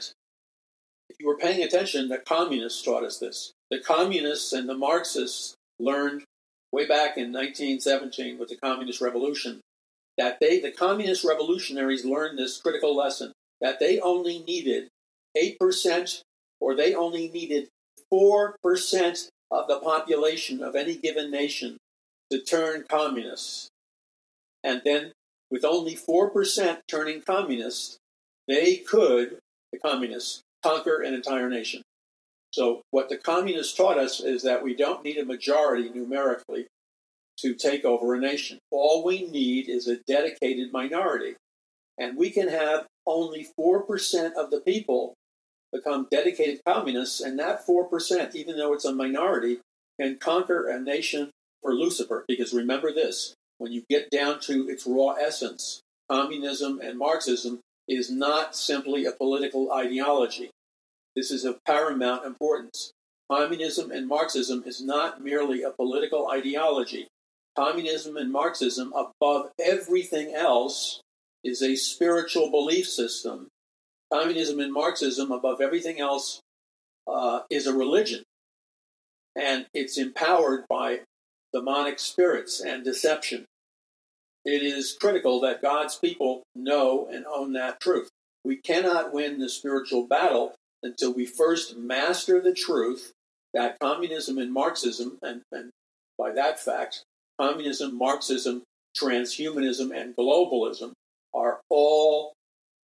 S1: if you were paying attention, the communists taught us this. The communists and the Marxists learned way back in 1917 with the Communist Revolution that the communist revolutionaries learned this critical lesson, that they only needed 8% or they only needed 4% of the population of any given nation to turn communists. And then with only 4% turning communist, they could, the communists, conquer an entire nation. So what the communists taught us is that we don't need a majority numerically to take over a nation. All we need is a dedicated minority. And we can have only 4% of the people become dedicated communists, and that 4%, even though it's a minority, can conquer a nation for Lucifer. Because remember this, when you get down to its raw essence, communism and Marxism is not simply a political ideology. This is of paramount importance. Communism and Marxism is not merely a political ideology. Communism and Marxism, above everything else, is a spiritual belief system. Communism and Marxism, above everything else, is a religion. And it's empowered by demonic spirits and deception. It is critical that God's people know and own that truth. We cannot win the spiritual battle until we first master the truth that communism and Marxism, and by that fact, communism, Marxism, transhumanism, and globalism are all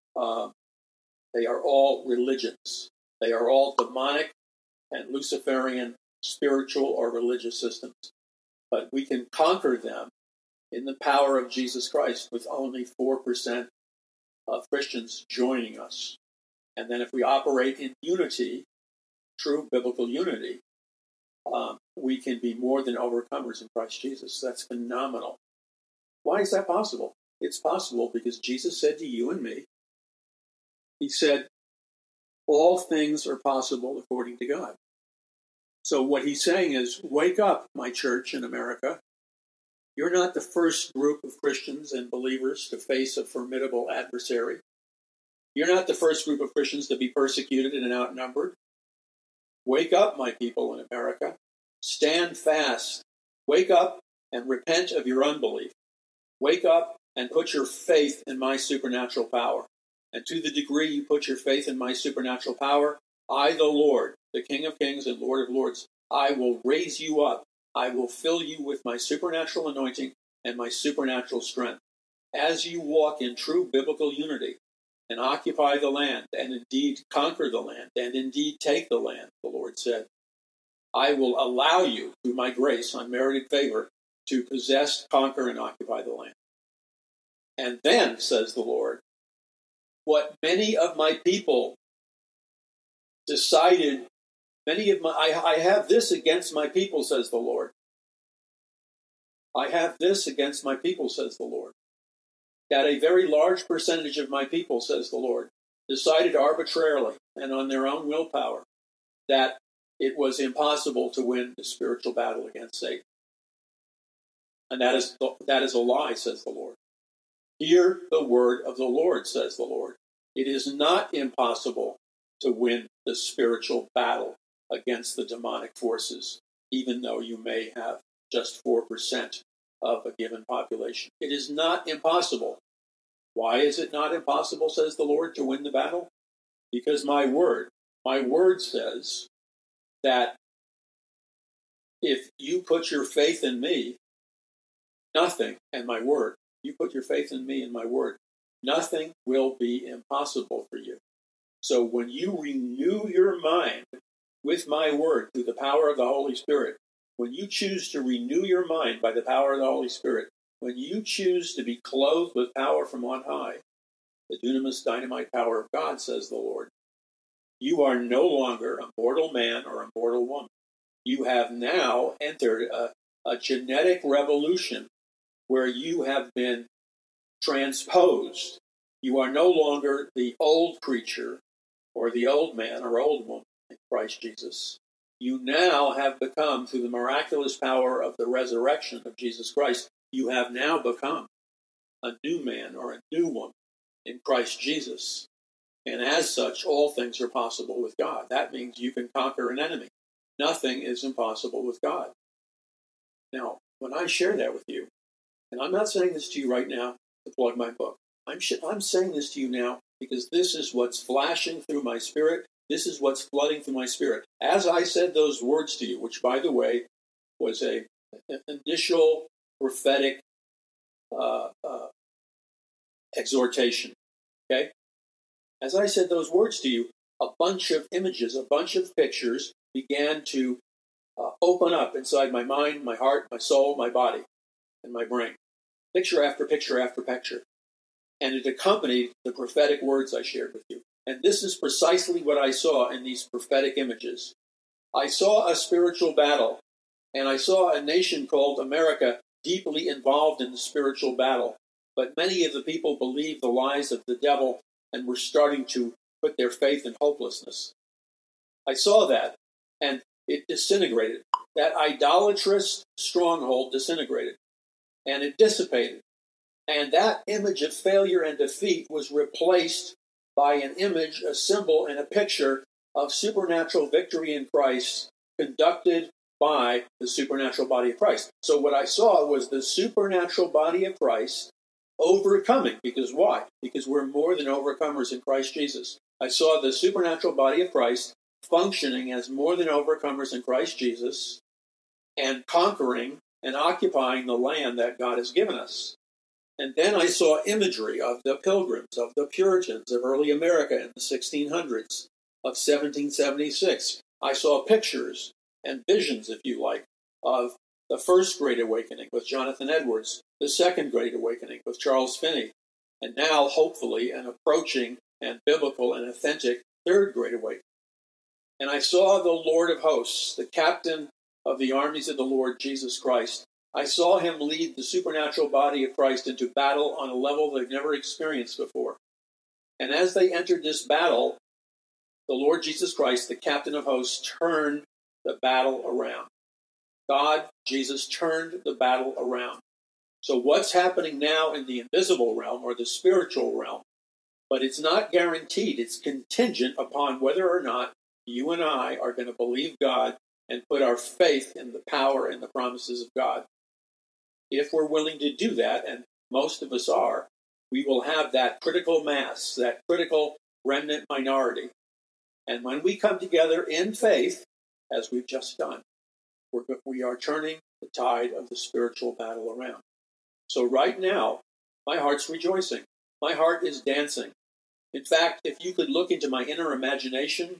S1: religions. They are all demonic and Luciferian spiritual or religious systems. But we can conquer them in the power of Jesus Christ with only 4% of Christians joining us. And then if we operate in unity, true biblical unity, we can be more than overcomers in Christ Jesus. That's phenomenal. Why is that possible? It's possible because Jesus said to you and me, he said, all things are possible according to God. So what he's saying is, wake up, my church in America. You're not the first group of Christians and believers to face a formidable adversary. You're not the first group of Christians to be persecuted and outnumbered. Wake up, my people in America. Stand fast. Wake up and repent of your unbelief. Wake up and put your faith in my supernatural power. And to the degree you put your faith in my supernatural power, I, the Lord, the King of Kings and Lord of Lords, I will raise you up. I will fill you with my supernatural anointing and my supernatural strength. As you walk in true biblical unity and occupy the land and indeed conquer the land and indeed take the land, the Lord said, I will allow you, through my grace, unmerited favor, to possess, conquer, and occupy the land. And then, says the Lord, what many of my people decided, I have this against my people, says the Lord. I have this against my people, says the Lord. That a very large percentage of my people, says the Lord, decided arbitrarily and on their own willpower that it was impossible to win the spiritual battle against Satan. And that is a lie, says the Lord. Hear the word of the Lord, says the Lord. It is not impossible to win the spiritual battle against the demonic forces, even though you may have just 4% of a given population. It is not impossible. Why is it not impossible, says the Lord, to win the battle? Because my word says that if you put your faith in me, nothing, and my word, you put your faith in me and my word, nothing will be impossible for you. So when you renew your mind with my word through the power of the Holy Spirit, when you choose to renew your mind by the power of the Holy Spirit, when you choose to be clothed with power from on high, the dunamis dynamite power of God, says the Lord, you are no longer a mortal man or a mortal woman. You have now entered a genetic revolution where you have been transposed. You are no longer the old creature or the old man or old woman in Christ Jesus. You now have become, through the miraculous power of the resurrection of Jesus Christ, you have now become a new man or a new woman in Christ Jesus. And as such, all things are possible with God. That means you can conquer an enemy. Nothing is impossible with God. Now, when I share that with you, and I'm not saying this to you right now to plug my book. I'm saying this to you now because this is what's flashing through my spirit. This is what's flooding through my spirit. As I said those words to you, which, by the way, was an initial prophetic exhortation, okay? As I said those words to you, a bunch of images, a bunch of pictures began to open up inside my mind, my heart, my soul, my body, and my brain. Picture after picture after picture. And it accompanied the prophetic words I shared with you. And this is precisely what I saw in these prophetic images. I saw a spiritual battle, and I saw a nation called America deeply involved in the spiritual battle. But many of the people believed the lies of the devil and were starting to put their faith in hopelessness. I saw that, and it disintegrated. That idolatrous stronghold disintegrated, and it dissipated. And that image of failure and defeat was replaced by an image, a symbol, and a picture of supernatural victory in Christ conducted by the supernatural body of Christ. So what I saw was the supernatural body of Christ overcoming. Because why? Because we're more than overcomers in Christ Jesus. I saw the supernatural body of Christ functioning as more than overcomers in Christ Jesus and conquering and occupying the land that God has given us. And then I saw imagery of the Pilgrims, of the Puritans of early America in the 1600s, of 1776. I saw pictures and visions, if you like, of the First Great Awakening with Jonathan Edwards, the Second Great Awakening with Charles Finney, and now, hopefully, an approaching and biblical and authentic Third Great Awakening. And I saw the Lord of hosts, the captain of the armies of the Lord Jesus Christ. I saw him lead the supernatural body of Christ into battle on a level they've never experienced before. And as they entered this battle, the Lord Jesus Christ, the captain of hosts, turned the battle around. God, Jesus, turned the battle around. So what's happening now in the invisible realm or the spiritual realm? But it's not guaranteed. It's contingent upon whether or not you and I are going to believe God and put our faith in the power and the promises of God. If we're willing to do that, and most of us are, we will have that critical mass, that critical remnant minority. And when we come together in faith, as we've just done, we are turning the tide of the spiritual battle around. So right now, my heart's rejoicing. My heart is dancing. In fact, if you could look into my inner imagination,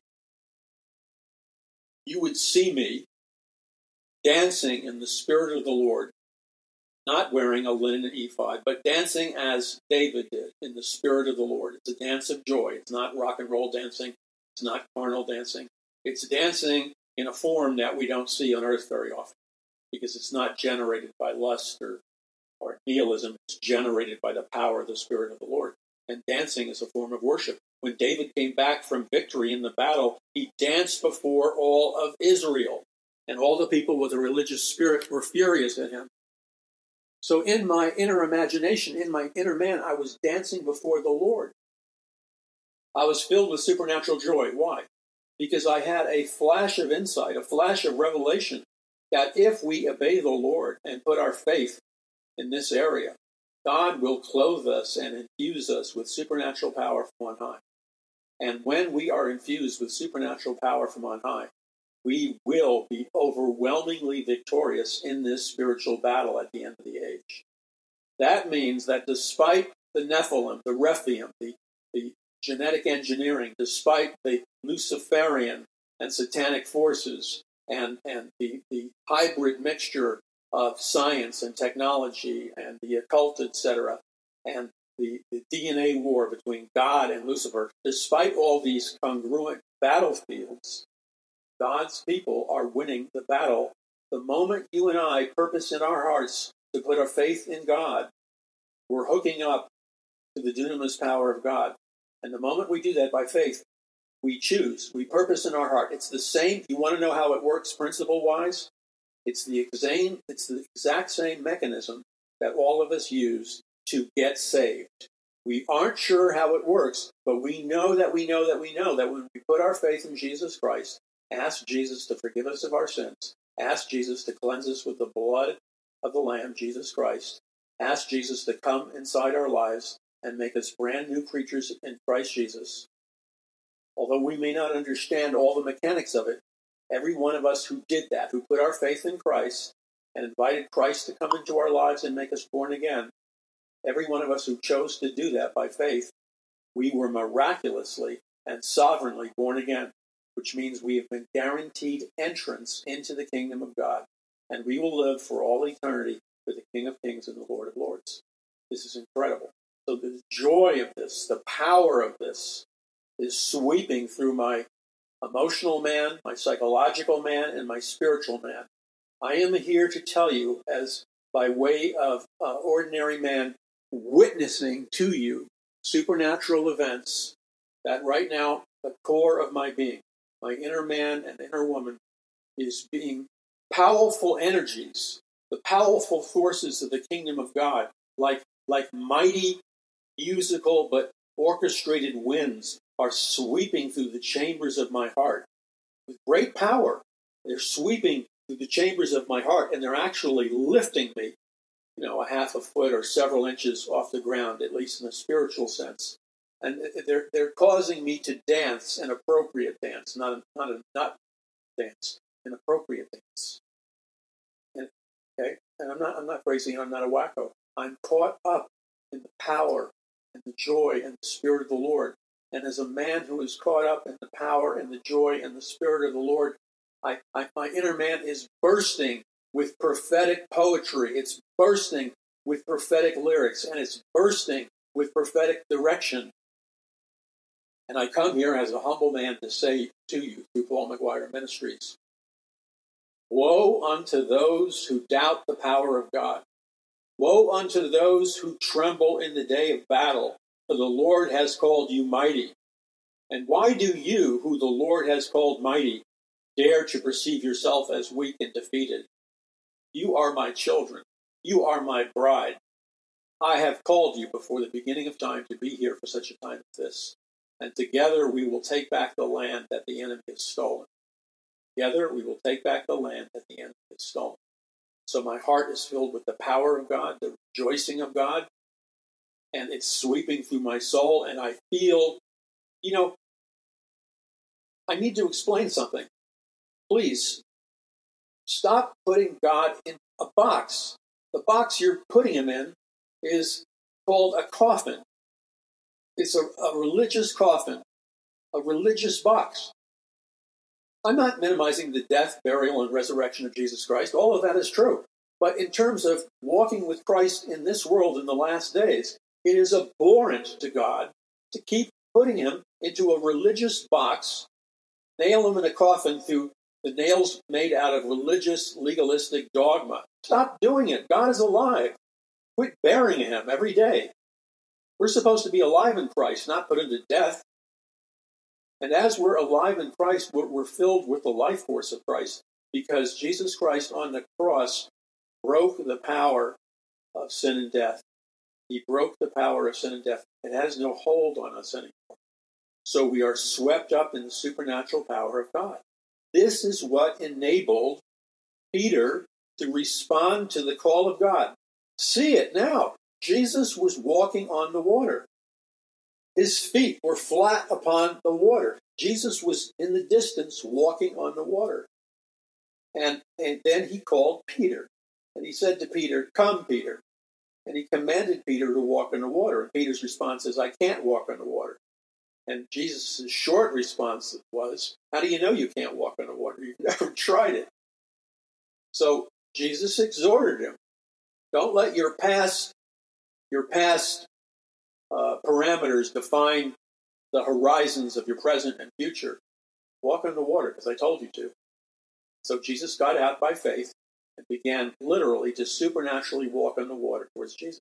S1: you would see me dancing in the Spirit of the Lord, not wearing a linen ephod, but dancing as David did in the Spirit of the Lord. It's a dance of joy. It's not rock and roll dancing. It's not carnal dancing. It's dancing in a form that we don't see on earth very often because it's not generated by lust or nihilism. It's generated by the power of the Spirit of the Lord. And dancing is a form of worship. When David came back from victory in the battle, he danced before all of Israel. And all the people with a religious spirit were furious at him. So in my inner imagination, in my inner man, I was dancing before the Lord. I was filled with supernatural joy. Why? because I had a flash of insight, a flash of revelation, that if we obey the Lord and put our faith in this area, God will clothe us and infuse us with supernatural power from on high. And when we are infused with supernatural power from on high, we will be overwhelmingly victorious in this spiritual battle at the end of the age. That means that despite the Nephilim, the Rephaim, the genetic engineering, despite the Luciferian and satanic forces and the hybrid mixture of science and technology and the occult, etc., and the DNA war between God and Lucifer, despite all these congruent battlefields, God's people are winning the battle. The moment you and I purpose in our hearts to put our faith in God, we're hooking up to the dunamis power of God. And the moment we do that by faith, we choose, we purpose in our heart. It's the same. You want to know how it works principle-wise? It's the exact same mechanism that all of us use to get saved. We aren't sure how it works, but we know that when we put our faith in Jesus Christ, ask Jesus to forgive us of our sins, ask Jesus to cleanse us with the blood of the Lamb, Jesus Christ, ask Jesus to come inside our lives and make us brand new creatures in Christ Jesus. Although we may not understand all the mechanics of it, every one of us who did that, who put our faith in Christ and invited Christ to come into our lives and make us born again, every one of us who chose to do that by faith, we were miraculously and sovereignly born again, which means we have been guaranteed entrance into the kingdom of God, and we will live for all eternity with the King of Kings and the Lord of Lords. This is incredible. So the joy of this, the power of this, is sweeping through my emotional man, my psychological man, and my spiritual man. I am here to tell you, as by way of ordinary man, witnessing to you supernatural events, that right now the core of my being, my inner man and inner woman, is being powerful energies, the powerful forces of the kingdom of God, like mighty musical but orchestrated winds, are sweeping through the chambers of my heart with great power. They're sweeping through the chambers of my heart, and they're actually lifting me, a half a foot or several inches off the ground, at least in a spiritual sense. And they're causing me to dance an appropriate dance, not dance, an appropriate dance. And, okay, and I'm not crazy. I'm not a wacko. I'm caught up in the power and the joy and the Spirit of the Lord. And as a man who is caught up in the power and the joy and the Spirit of the Lord, my inner man is bursting with prophetic poetry. It's bursting with prophetic lyrics, and it's bursting with prophetic direction. And I come here as a humble man to say to you through Paul McGuire Ministries, woe unto those who doubt the power of God. Woe unto those who tremble in the day of battle, for the Lord has called you mighty. And why do you, who the Lord has called mighty, dare to perceive yourself as weak and defeated? You are my children. You are my bride. I have called you before the beginning of time to be here for such a time as this. And together we will take back the land that the enemy has stolen. Together we will take back the land that the enemy has stolen. So my heart is filled with the power of God, the rejoicing of God, and it's sweeping through my soul, and I feel, I need to explain something. Please, stop putting God in a box. The box you're putting him in is called a coffin. It's a religious coffin, a religious box. I'm not minimizing the death, burial, and resurrection of Jesus Christ. All of that is true. But in terms of walking with Christ in this world in the last days, it is abhorrent to God to keep putting him into a religious box, nail him in a coffin through the nails made out of religious, legalistic dogma. Stop doing it. God is alive. Quit burying him every day. We're supposed to be alive in Christ, not put into death. And as we're alive in Christ, we're filled with the life force of Christ, because Jesus Christ on the cross broke the power of sin and death. He broke the power of sin and death. It has no hold on us anymore. So we are swept up in the supernatural power of God. This is what enabled Peter to respond to the call of God. See it now. Jesus was walking on the water. His feet were flat upon the water. Jesus was in the distance walking on the water. And then he called Peter. And he said to Peter, "Come, Peter." And he commanded Peter to walk on the water. And Peter's response is, "I can't walk on the water." And Jesus' short response was, "How do you know you can't walk on the water? You've never tried it." So Jesus exhorted him, don't let your past parameters define the horizons of your present and future. Walk on the water, because I told you to. So Jesus got out by faith and began literally to supernaturally walk on the water towards Jesus.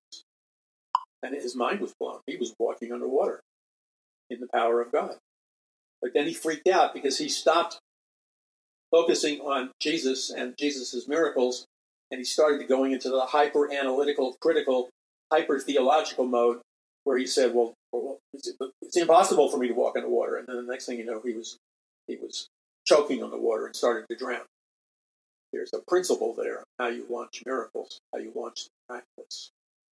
S1: And his mind was blown. He was walking on the water in the power of God. But then he freaked out because he stopped focusing on Jesus and Jesus' miracles, and he started going into the hyper-analytical, critical, hyper-theological mode, where he said, well, it's impossible for me to walk on the water. And then the next thing you know, he was choking on the water and started to drown. There's a principle there on how you launch miracles, how you launch the miraculous.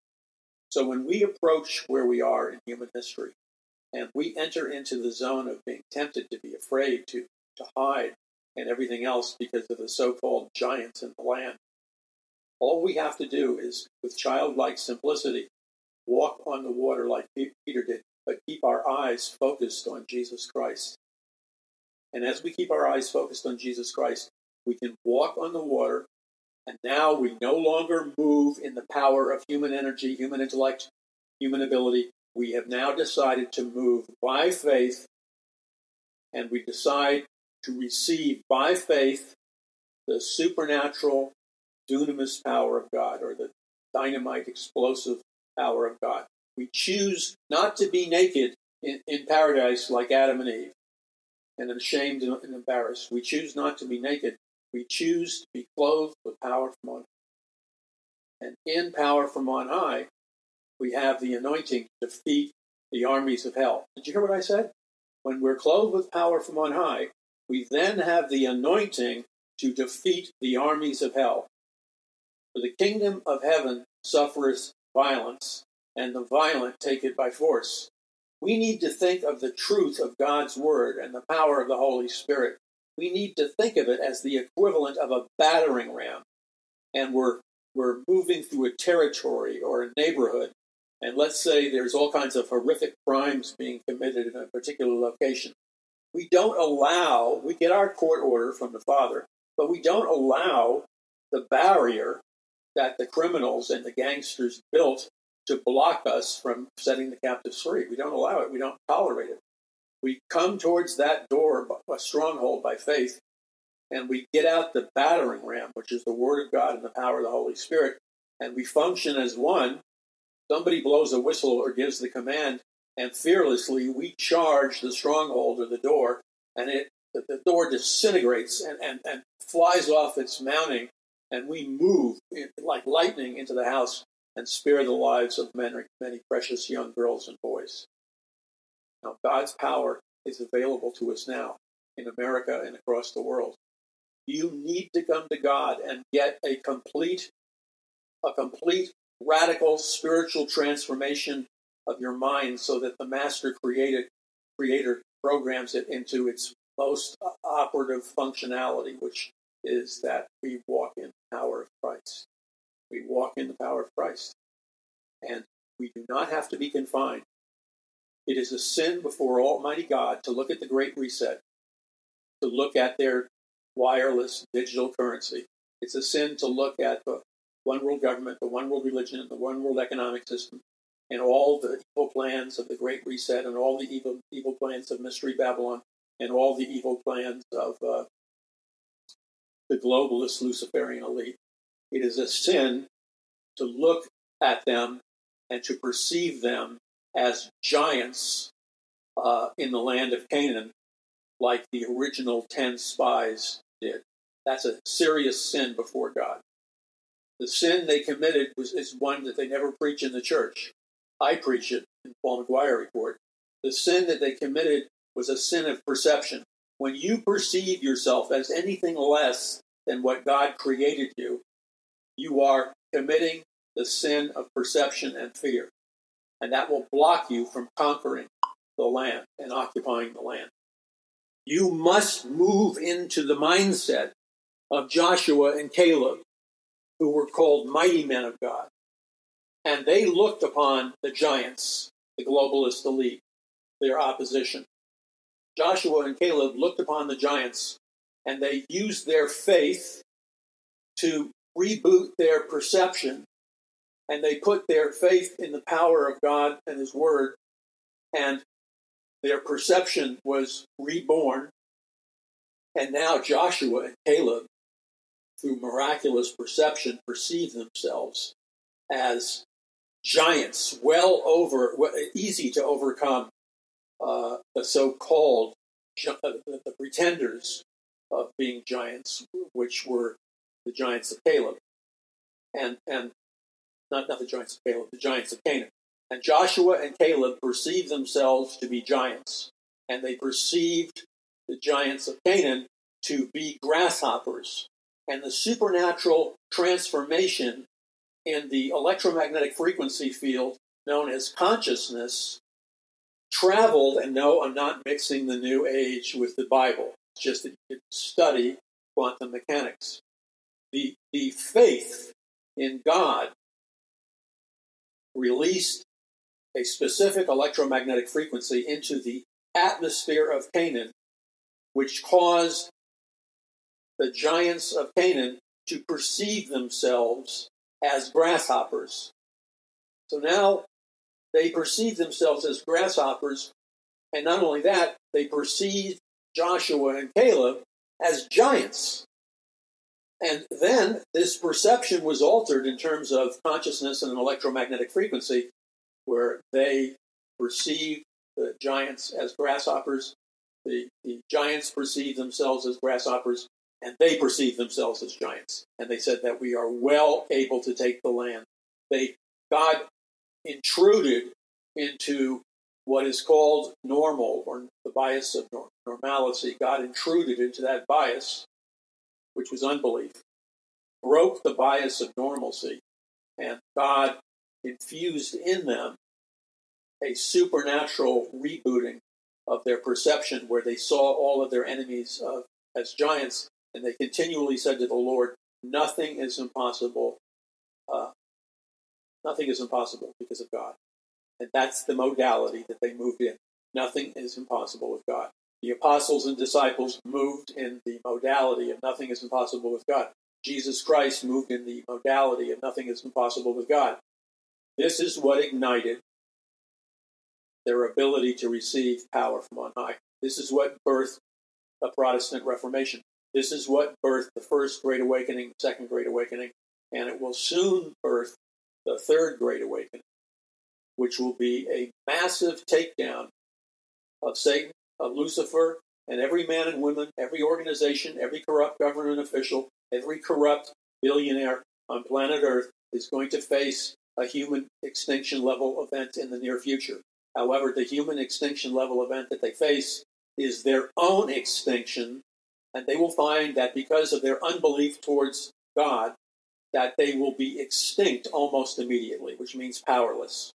S1: So when we approach where we are in human history, and we enter into the zone of being tempted to be afraid, to hide, and everything else because of the so-called giants in the land, all we have to do is, with childlike simplicity, walk on the water like Peter did, but keep our eyes focused on Jesus Christ. And as we keep our eyes focused on Jesus Christ, we can walk on the water, and now we no longer move in the power of human energy, human intellect, human ability. We have now decided to move by faith, and we decide to receive by faith the supernatural dunamis power of God, or the dynamite explosive power of God. We choose not to be naked in paradise like Adam and Eve, and ashamed and embarrassed. We choose not to be naked. We choose to be clothed with power from on high. And in power from on high, we have the anointing to defeat the armies of hell. Did you hear what I said? When we're clothed with power from on high, we then have the anointing to defeat the armies of hell. For the kingdom of heaven suffereth violence, and the violent take it by force. We need to think of the truth of God's word and the power of the Holy Spirit. We need to think of it as the equivalent of a battering ram. And we're moving through a territory or a neighborhood, and let's say there's all kinds of horrific crimes being committed in a particular location. We get our court order from the Father, but we don't allow the barrier that the criminals and the gangsters built to block us from setting the captives free. We don't allow it. We don't tolerate it. We come towards that door, a stronghold by faith, and we get out the battering ram, which is the Word of God and the power of the Holy Spirit, and we function as one. Somebody blows a whistle or gives the command, and fearlessly we charge the stronghold or the door, and the door disintegrates and flies off its mounting, and we move like lightning into the house and spare the lives of many precious young girls and boys. Now, God's power is available to us now in America and across the world. You need to come to God and get a complete radical spiritual transformation of your mind, so that the master creator programs it into its most operative functionality, which is that we walk in the power of Christ. We walk in the power of Christ. And we do not have to be confined. It is a sin before Almighty God to look at the Great Reset, to look at their wireless digital currency. It's a sin to look at the one world government, the one world religion, the one world economic system, and all the evil plans of the Great Reset, and all the evil plans of Mystery Babylon, and all the evil plans of the globalist Luciferian elite. It is a sin to look at them and to perceive them as giants in the land of Canaan, like the original 10 spies did. That's a serious sin before God. The sin they committed is one that they never preach in the church. I preach it in Paul McGuire Report. The sin that they committed was a sin of perception. When you perceive yourself as anything less than what God created you, you are committing the sin of perception and fear. And that will block you from conquering the land and occupying the land. You must move into the mindset of Joshua and Caleb, who were called mighty men of God. And they looked upon the giants, the globalist elite, their opposition. Joshua and Caleb looked upon the giants, and they used their faith to reboot their perception, and they put their faith in the power of God and His Word, and their perception was reborn. And now Joshua and Caleb, through miraculous perception, perceive themselves as giants, easy to overcome the so-called the pretenders of being giants, which were the giants of Caleb, and not the giants of Caleb, the giants of Canaan. And Joshua and Caleb perceived themselves to be giants, and they perceived the giants of Canaan to be grasshoppers. And the supernatural transformation in the electromagnetic frequency field known as consciousness traveled, and no, I'm not mixing the New Age with the Bible. It's just that you can study quantum mechanics. The faith in God released a specific electromagnetic frequency into the atmosphere of Canaan, which caused the giants of Canaan to perceive themselves as grasshoppers. So now they perceive themselves as grasshoppers, and not only that, they perceive Joshua and Caleb as giants. And then this perception was altered in terms of consciousness and an electromagnetic frequency, where they perceive the giants as grasshoppers, the giants perceive themselves as grasshoppers, and they perceive themselves as giants. And they said that we are well able to take the land. God intruded into what is called normal, or the bias of normalcy. God intruded into that bias, which was unbelief, broke the bias of normalcy, and God infused in them a supernatural rebooting of their perception, where they saw all of their enemies as giants, and they continually said to the Lord, nothing is impossible. Nothing is impossible because of God. And that's the modality that they moved in. Nothing is impossible with God. The apostles and disciples moved in the modality of nothing is impossible with God. Jesus Christ moved in the modality of nothing is impossible with God. This is what ignited their ability to receive power from on high. This is what birthed a Protestant Reformation. This is what birthed the First Great Awakening, Second Great Awakening, and it will soon birth the Third Great Awakening, which will be a massive takedown of Satan, of Lucifer, and every man and woman, every organization, every corrupt government official, every corrupt billionaire on planet Earth is going to face a human extinction level event in the near future. However, the human extinction level event that they face is their own extinction, and they will find that because of their unbelief towards God, that they will be extinct almost immediately, which means powerless.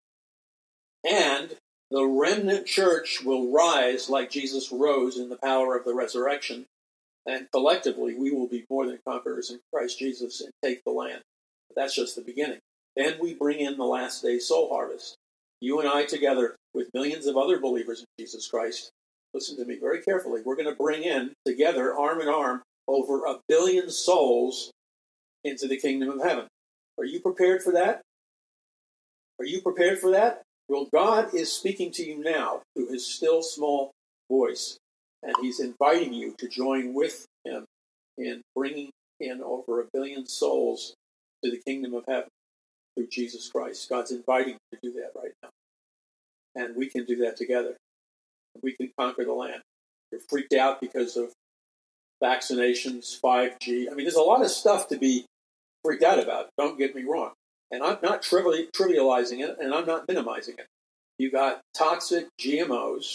S1: And the remnant church will rise like Jesus rose in the power of the resurrection, and collectively we will be more than conquerors in Christ Jesus and take the land. But that's just the beginning. Then we bring in the last day soul harvest. You and I together with millions of other believers in Jesus Christ, listen to me very carefully, we're going to bring in together, arm in arm, over 1 billion souls into the kingdom of heaven. Are you prepared for that? Are you prepared for that? Well, God is speaking to you now through His still small voice, and He's inviting you to join with Him in bringing in over 1 billion souls to the kingdom of heaven through Jesus Christ. God's inviting you to do that right now. And we can do that together. We can conquer the land. You're freaked out because of vaccinations, 5G. I mean, there's a lot of stuff to be freaked out about. Don't get me wrong. And I'm not trivializing it, and I'm not minimizing it. You got toxic GMOs.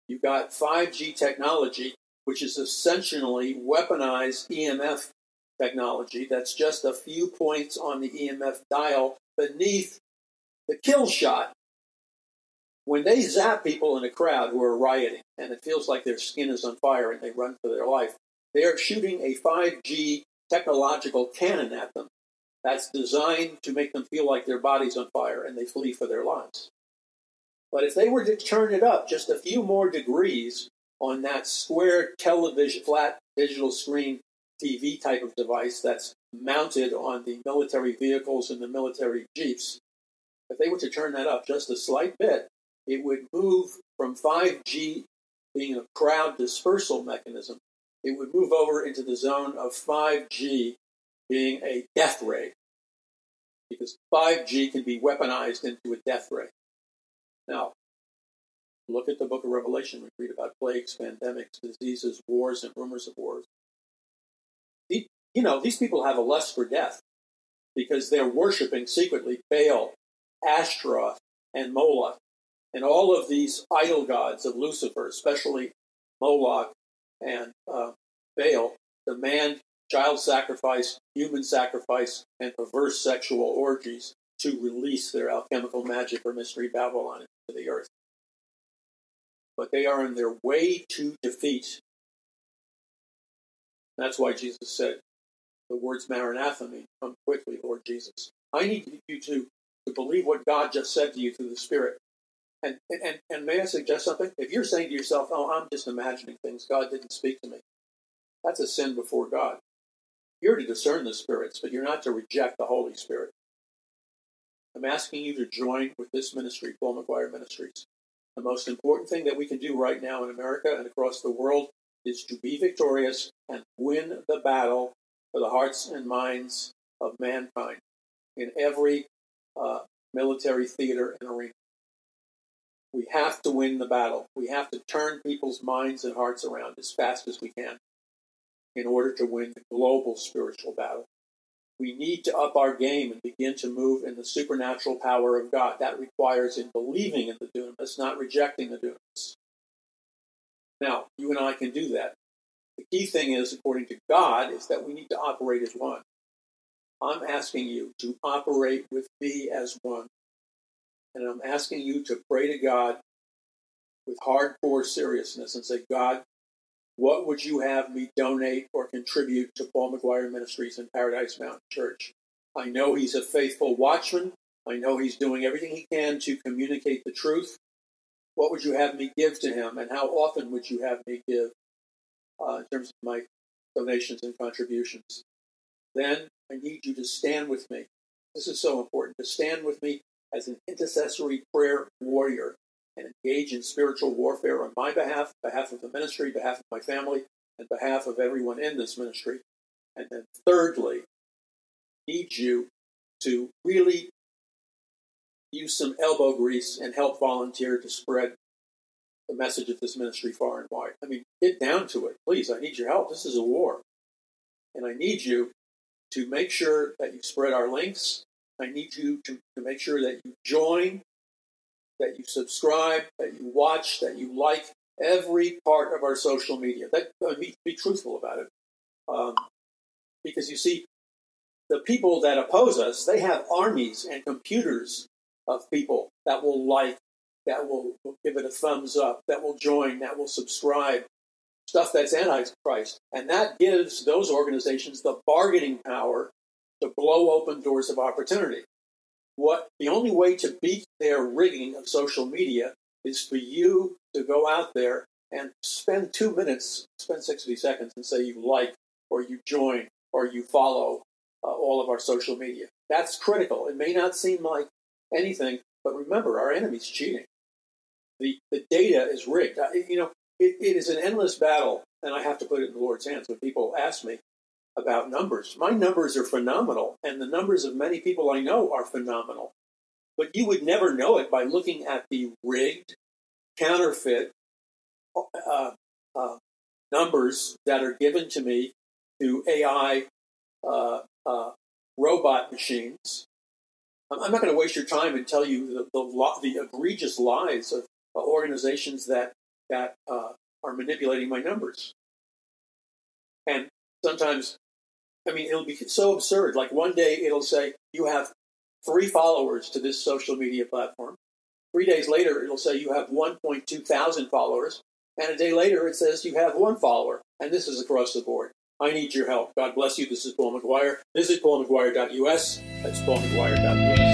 S1: You've got 5G technology, which is essentially weaponized EMF technology. That's just a few points on the EMF dial beneath the kill shot. When they zap people in a crowd who are rioting, and it feels like their skin is on fire and they run for their life, they are shooting a 5G technological cannon at them that's designed to make them feel like their body's on fire and they flee for their lives. But if they were to turn it up just a few more degrees on that square television, flat digital screen TV type of device that's mounted on the military vehicles and the military jeeps, if they were to turn that up just a slight bit, it would move from 5G being a crowd dispersal mechanism, it would move over into the zone of 5G being a death ray, because 5G can be weaponized into a death ray. Now, look at the book of Revelation. We read about plagues, pandemics, diseases, wars, and rumors of wars. These people have a lust for death because they're worshiping secretly Baal, Ashtaroth, and Moloch, and all of these idol gods of Lucifer, especially Moloch and Baal, demand child sacrifice, human sacrifice, and perverse sexual orgies to release their alchemical magic or mystery Babylon into the earth. But they are on their way to defeat. That's why Jesus said the words Maranatha mean, come quickly, Lord Jesus. I need you to believe what God just said to you through the Spirit. And may I suggest something? If you're saying to yourself, oh, I'm just imagining things, God didn't speak to me, that's a sin before God. You're to discern the spirits, but you're not to reject the Holy Spirit. I'm asking you to join with this ministry, Paul McGuire Ministries. The most important thing that we can do right now in America and across the world is to be victorious and win the battle for the hearts and minds of mankind in every military theater and arena. We have to win the battle. We have to turn people's minds and hearts around as fast as we can in order to win the global spiritual battle. We need to up our game and begin to move in the supernatural power of God. That requires in believing in the dunamis, not rejecting the dunamis. Now, you and I can do that. The key thing is, according to God, is that we need to operate as one. I'm asking you to operate with me as one. And I'm asking you to pray to God with hardcore seriousness and say, God, what would you have me donate or contribute to Paul McGuire Ministries and Paradise Mountain Church? I know he's a faithful watchman. I know he's doing everything he can to communicate the truth. What would you have me give to him, and how often would you have me give in terms of my donations and contributions? Then I need you to stand with me. This is so important, to stand with me as an intercessory prayer warrior and engage in spiritual warfare on my behalf of the ministry, behalf of my family, and behalf of everyone in this ministry. And then thirdly, I need you to really use some elbow grease and help volunteer to spread the message of this ministry far and wide. I mean, get down to it. Please, I need your help. This is a war. And I need you to make sure that you spread our links. I need you to make sure that you join, that you subscribe, that you watch, that you like every part of our social media. Be truthful about it. Because you see, the people that oppose us, they have armies and computers of people that will like, that will give it a thumbs up, that will join, that will subscribe, stuff that's anti-Christ. And that gives those organizations the bargaining power to blow open doors of opportunity. The only way to beat their rigging of social media is for you to go out there and spend 2 minutes, spend 60 seconds and say you like, or you join, or you follow all of our social media. That's critical. It may not seem like anything, but remember, our enemy's cheating. The data is rigged. It is an endless battle, and I have to put it in the Lord's hands. When people ask me about numbers, my numbers are phenomenal, and the numbers of many people I know are phenomenal. But you would never know it by looking at the rigged, counterfeit numbers that are given to me through AI robot machines. I'm not going to waste your time and tell you the egregious lies of organizations that that are manipulating my numbers. And sometimes, I mean, it'll be so absurd. Like one day it'll say you have 3 followers to this social media platform. 3 days later, it'll say you have 1.2 thousand followers. And a day later, it says you have 1 follower. And this is across the board. I need your help. God bless you. This is Paul McGuire. Visit paulmcguire.us. That's paulmcguire.us.